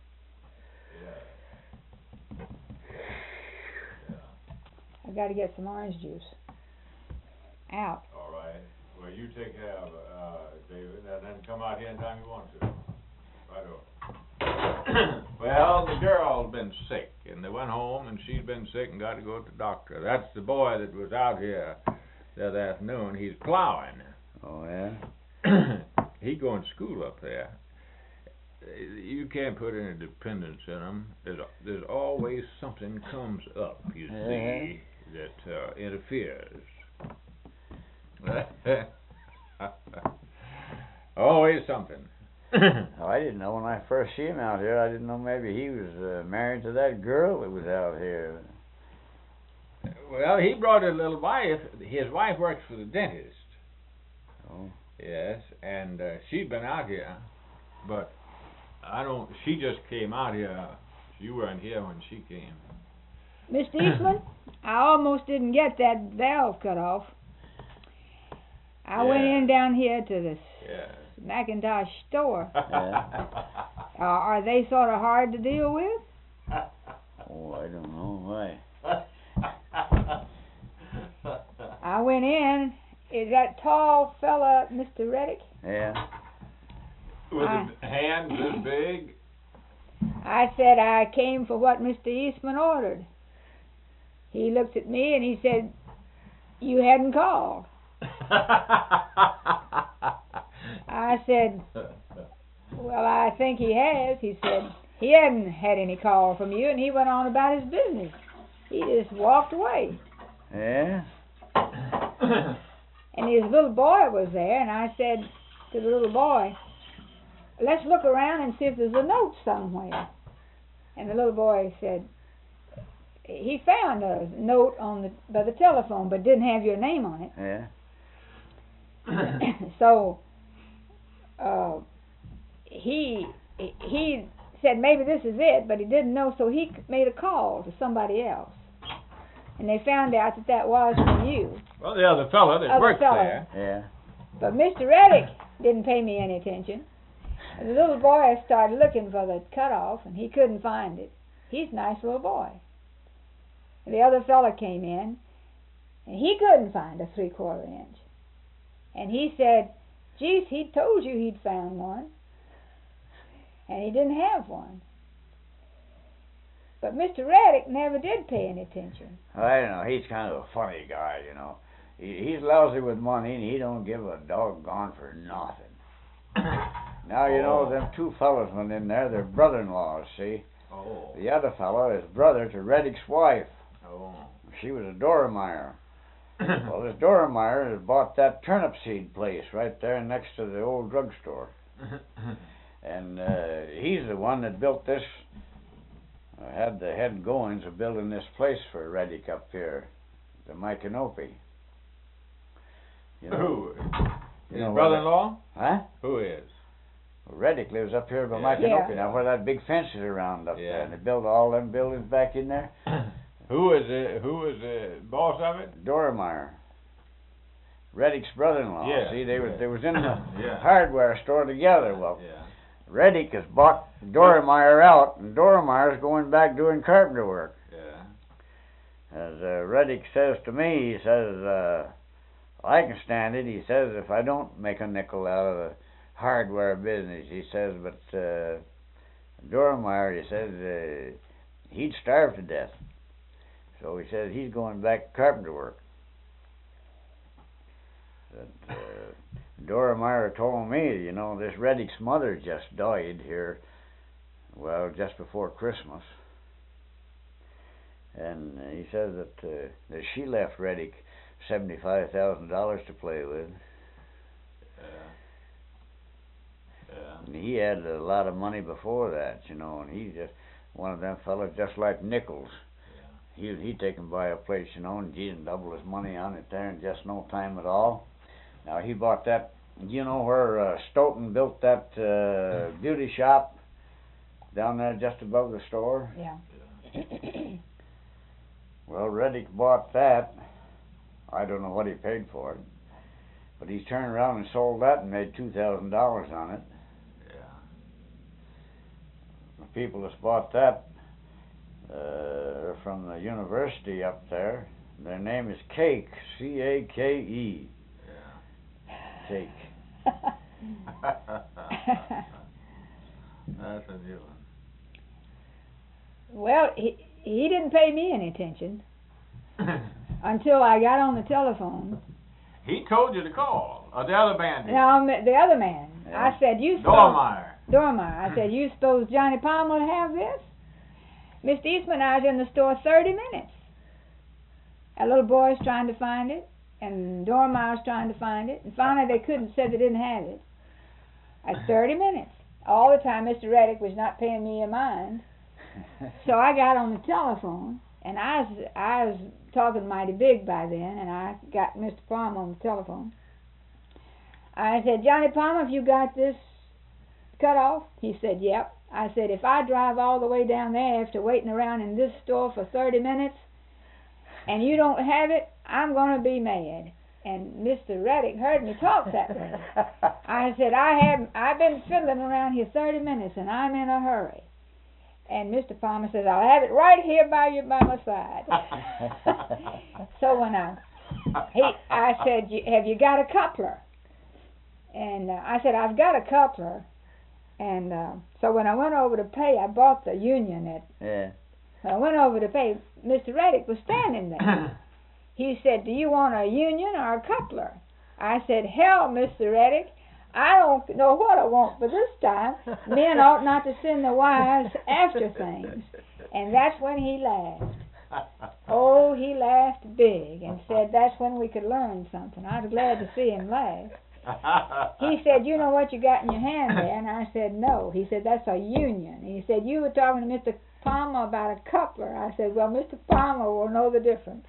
Speaker 2: Yeah. Yeah.
Speaker 4: I got to get some orange juice. Out.
Speaker 2: All right. Well, you take care of it, uh, David, and then come out here anytime you want to. Right over. Well, the girl's been sick, and they went home, and she's been sick and got to go to the doctor. That's the boy that was out here that afternoon. He's plowing.
Speaker 3: Oh yeah.
Speaker 2: He going to school up there. You can't put any dependence in him. There's there's always something comes up, you see, that uh, interferes. Always something.
Speaker 3: Oh, I didn't know when I first see him out here. I didn't know maybe he was uh, married to that girl that was out here.
Speaker 2: Well, he brought a little wife. His wife works for the dentist.
Speaker 3: Oh.
Speaker 2: Yes, and uh, she'd been out here, but I don't. She just came out here. You weren't here when she came.
Speaker 4: Mister Eastman, I almost didn't get that valve cut off. I went
Speaker 2: Yeah.
Speaker 4: in down here to this
Speaker 2: Yeah.
Speaker 4: Macintosh store.
Speaker 3: Yeah.
Speaker 4: Uh, are they sort of hard to deal with?
Speaker 3: Oh, I don't know why.
Speaker 4: I went in. Is that tall fella Mister Reddick?
Speaker 3: Yeah.
Speaker 2: With
Speaker 4: I-
Speaker 2: the hands this big.
Speaker 4: I said I came for what Mister Eastman ordered. He looked at me and he said, "You hadn't called." I said, "Well, I think he has." He said he hadn't had any call from you, and he went on about his business. He just walked away.
Speaker 3: Yeah.
Speaker 4: And his little boy was there, and I said to the little boy, "Let's look around and see if there's a note somewhere." And the little boy said he found a note on the by the telephone, but didn't have your name on it.
Speaker 3: Yeah.
Speaker 4: So uh, he he said maybe this is it, but he didn't know, so he made a call to somebody else, and they found out that that was from you.
Speaker 2: Well, the other fella that
Speaker 4: Other
Speaker 2: works
Speaker 4: fella.
Speaker 2: there.
Speaker 3: Yeah.
Speaker 4: But Mister Reddick didn't pay me any attention. And the little boy started looking for the cutoff, and he couldn't find it. He's a nice little boy. And the other fella came in, and he couldn't find a three-quarter inch. And he said, "Geez, he told you he'd found one." And he didn't have one. But Mister Reddick never did pay any attention.
Speaker 3: I don't know. He's kind of a funny guy, you know. He, he's lousy with money, and he don't give a doggone for nothing. Now, you know, them two fellows went in there. They're brother-in-laws, see?
Speaker 2: Oh.
Speaker 3: The other fellow is brother to Reddick's wife.
Speaker 2: Oh.
Speaker 3: She was a Doremeyer. Well, this Doremeyer has bought that turnip seed place right there next to the old drugstore. And uh, he's the one that built this, uh, had the head goings of building this place for Reddick up here, the Micanopy. You know,
Speaker 2: Who?
Speaker 3: you
Speaker 2: His
Speaker 3: know where
Speaker 2: brother-in-law?
Speaker 3: that- Huh?
Speaker 2: Who is?
Speaker 3: Reddick lives up here by
Speaker 2: Yeah.
Speaker 3: Micanopy,
Speaker 4: Yeah.
Speaker 3: now where that big fence is around up
Speaker 2: Yeah.
Speaker 3: there. And they built all them buildings back in there.
Speaker 2: Who is the Who is the boss of it?
Speaker 3: Doremeyer. Reddick's brother-in-law.
Speaker 2: Yeah,
Speaker 3: See, they was
Speaker 2: yeah.
Speaker 3: they was in the
Speaker 2: Yeah.
Speaker 3: hardware store together. Well,
Speaker 2: Yeah.
Speaker 3: Reddick has bought Doremeyer out, and Doremeyer's going back doing carpenter work.
Speaker 2: Yeah.
Speaker 3: As uh, Reddick says to me, he says, uh, I can stand it. He says, if I don't make a nickel out of the hardware business, he says, but uh, Doremeyer, he says, uh, he'd starve to death. So he says he's going back to carpenter work. But, uh, Doremeyer told me, you know, this Reddick's mother just died here, well, just before Christmas. And uh, he says that, uh, that she left Reddick seventy-five thousand dollars to play with.
Speaker 2: Yeah. Yeah.
Speaker 3: And he had a lot of money before that, you know, and he's just one of them fellas just like Nichols.
Speaker 2: Yeah.
Speaker 3: He he'd take him by a place, you know, and he'd double his money on it there in just no time at all. Now he bought that, you know, where uh, Stoughton built that uh, beauty shop down there just above the store.
Speaker 4: Yeah.
Speaker 3: Well, Reddick bought that. I don't know what he paid for it, but he turned around and sold that and made two thousand dollars on it.
Speaker 2: Yeah.
Speaker 3: The people that's bought that uh, are from the university up there. Their name is Cake, C A K E.
Speaker 2: Yeah.
Speaker 3: Cake.
Speaker 2: That's a new one.
Speaker 4: Well, he he didn't pay me any attention until I got on the telephone.
Speaker 2: He told you to call. Or the other bandit.
Speaker 4: Now, the other man,
Speaker 3: Yeah.
Speaker 4: I said, you suppose...
Speaker 2: Dormeyer.
Speaker 4: Dormeyer. I said, you suppose Johnny Palmer would have this? Mister Eastman, I was in the store thirty minutes. A little boy's trying to find it, and Dormeyer's trying to find it, and finally they couldn't, said they didn't have it. That's thirty minutes. All the time Mister Reddick was not paying me a mind. So I got on the telephone, and I was, I was talking mighty big by then, and I got Mister Palmer on the telephone. I said, Johnny Palmer, have you got this cut off? He said, yep. I said, if I drive all the way down there after waiting around in this store for thirty minutes, and you don't have it, I'm going to be mad. And Mister Reddick heard me talk that way. I said, I have, I've been fiddling around here thirty minutes, and I'm in a hurry. And Mister Palmer says, I'll have it right here by you by my side. So when I, he, I said, have you got a coupler? And uh, I said, I've got a coupler. And uh, so when I went over to pay, I bought the Union at,
Speaker 3: Yeah.
Speaker 4: when I went over to pay, Mister Reddick was standing there. He said, do you want a Union or a coupler? I said, hell, Mister Reddick, I don't know what I want, but this time men ought not to send their wives after things. And that's when he laughed. Oh, he laughed big and said that's when we could learn something. I was glad to see him laugh. He said, you know what you got in your hand there? And I said, no. He said, that's a Union. And he said, you were talking to Mister Palmer about a coupler. I said, well, Mister Palmer will know the difference.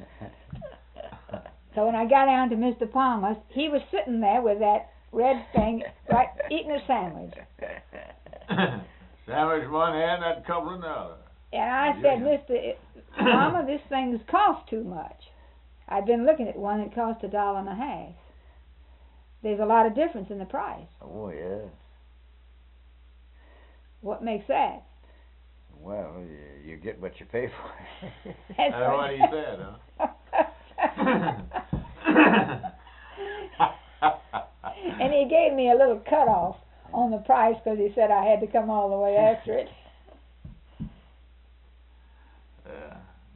Speaker 4: So when I got down to Mister Palmer's, he was sitting there with that red thing, right, eating a sandwich.
Speaker 2: Sandwich one hand, that couple in the other.
Speaker 4: And I said, Mister Palmer, this thing's cost too much. I'd been looking at one that cost a dollar and a half. There's a lot of difference in the price.
Speaker 3: Oh, yes.
Speaker 4: What makes that?
Speaker 3: Well, you, you get what you pay for.
Speaker 4: That's
Speaker 2: That's what he said, huh?
Speaker 4: And he gave me a little cutoff on the price because he said I had to come all the way after it.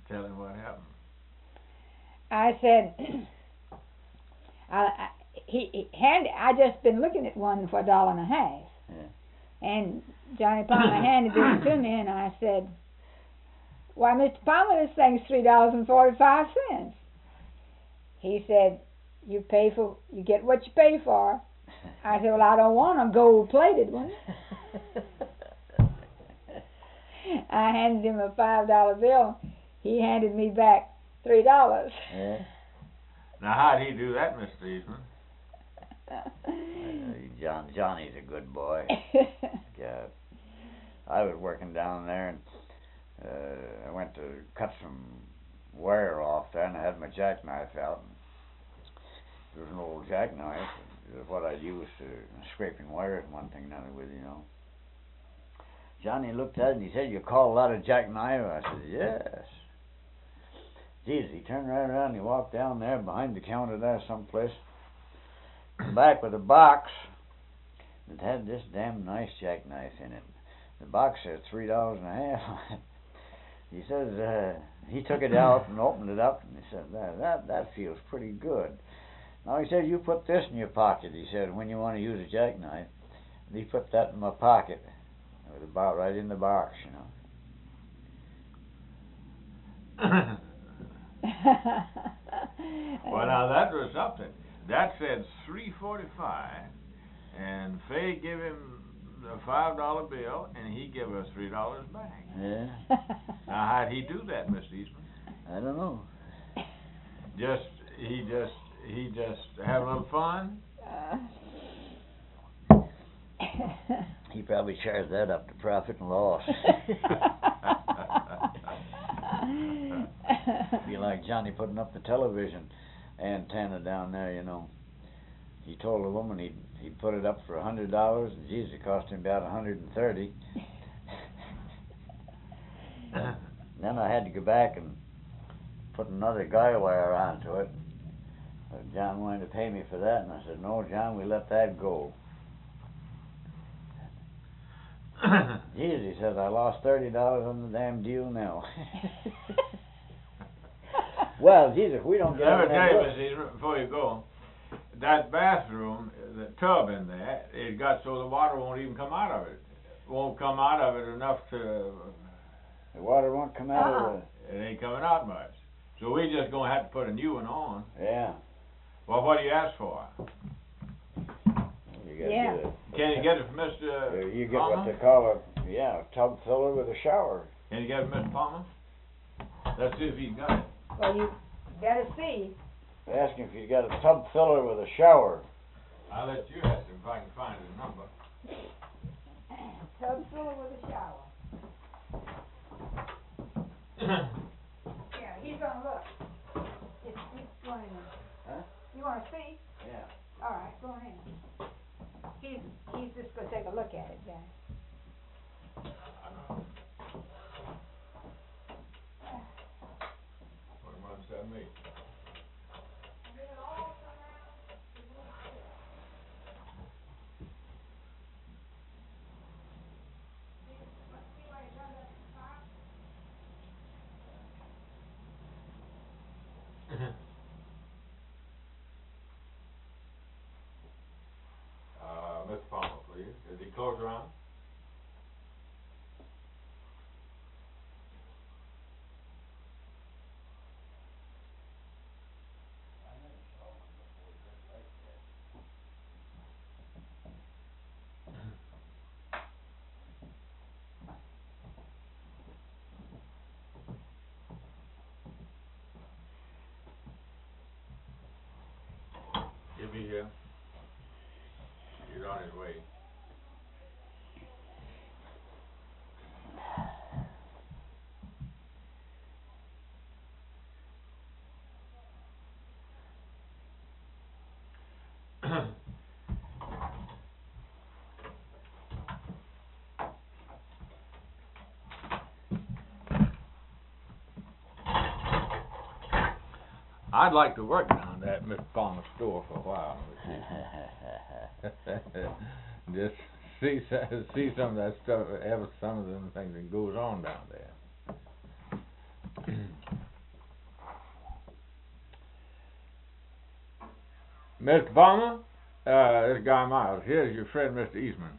Speaker 2: Tell him what happened.
Speaker 4: I said, I, I, he, he handed, I just been looking at one for a dollar and a half.
Speaker 3: Yeah.
Speaker 4: And Johnny Palmer handed this to me, and I said, "Why, Mister Palmer, this thing's three dollars and forty-five cents." He said, "You pay for, you get what you pay for." I said, "Well, I don't want a gold-plated one." I handed him a five dollar bill. He handed me back three dollars.
Speaker 3: Yeah.
Speaker 2: Now, how'd he do that, Mister Eastman?
Speaker 3: Uh, John Johnny's a good boy. Yeah. I was working down there, and uh, I went to cut some wire off there, and I had my jackknife out. It was an old jackknife. It was what I'd use to scraping wires and one thing another with, you know. Johnny looked at it and he said, "You call that a jackknife?" I said, "Yes." Jesus, he turned right around and he walked down there behind the counter there someplace, come back with a box that had this damn nice jackknife in it. The box said three dollars and a half. He says, uh, he took it out and opened it up, and he said, that, that, that feels pretty good. Now, he said, "You put this in your pocket," he said, "when you want to use a jackknife." And he put that in my pocket. It was about right in the box, you know.
Speaker 2: Well, now that was something. That said three forty-five, and Fay gave him the five dollar bill, and he gave us three dollars back.
Speaker 3: Yeah.
Speaker 2: Now, how'd he do that, Mister Eastman?
Speaker 3: I don't know.
Speaker 2: Just he just he just have a little fun.
Speaker 3: He probably charged that up to profit and loss. Be like Johnny putting up the television antenna down there, you know. He told a woman he'd he'd put it up for a hundred dollars, and geez, it cost him about a hundred and thirty. Then I had to go back and put another guy wire onto it. But John wanted to pay me for that, and I said, "No, John, we let that go." Geez, he said, "I lost thirty dollars on the damn deal now." Well, Jesus, we don't get.
Speaker 2: Let me
Speaker 3: on that
Speaker 2: tell you,
Speaker 3: list.
Speaker 2: Mister Eastman, before you go, that bathroom, the tub in there, it got so the water won't even come out of it. Won't come out of it enough to.
Speaker 3: The water won't come out
Speaker 4: Uh-uh.
Speaker 3: of
Speaker 2: It ain't coming out much. So we just gonna have to put a new one on.
Speaker 3: the. Yeah.
Speaker 2: Well, what do you ask for?
Speaker 3: You gotta
Speaker 4: Yeah.
Speaker 3: get it.
Speaker 2: Can you get it from Mister
Speaker 3: Uh, you get
Speaker 2: Palmer?
Speaker 3: what they call a yeah a tub filler with a shower.
Speaker 2: Can you get it from Mister Palmer? Let's see if he's got it.
Speaker 4: Well, you better see.
Speaker 3: They ask him if you got a tub filler with a shower.
Speaker 2: I'll let you ask him if I can find his number.
Speaker 4: Tub filler with a shower. Yeah, he's gonna look. If you want to,
Speaker 3: Huh?
Speaker 4: you want to see?
Speaker 3: Yeah.
Speaker 4: All right, go on in. He's he's just gonna take a look at it, Jack.
Speaker 2: Twenty-one seventy. Uh, Mister Palmer, please. Is he close around? He'll be here. He's on his way. I'd like to work down at Mister Palmer's store for a while. Just see so- see some of that stuff, have some of them things that goes on down there. Mister Palmer, uh, this is Guy Miles. Here's your friend, Mister Eastman.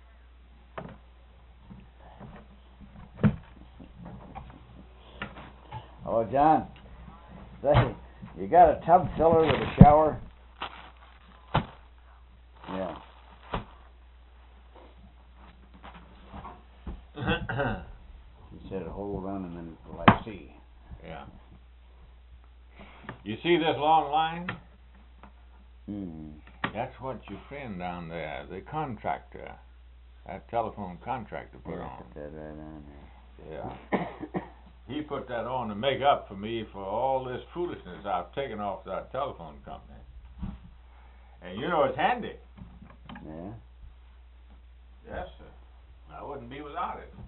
Speaker 3: Oh, John, say, you got a tub filler with a shower? Yeah. He said a whole run and then well, I see.
Speaker 2: Yeah. You see this long line?
Speaker 3: Hmm.
Speaker 2: That's what your friend down there, the contractor, that telephone contractor put
Speaker 3: Yeah,
Speaker 2: on.
Speaker 3: put that right on
Speaker 2: Yeah.
Speaker 3: there.
Speaker 2: He put that on to make up for me for all this foolishness I've taken off that telephone company. And you know it's handy.
Speaker 3: Yeah.
Speaker 2: Yes, sir. I wouldn't be without it.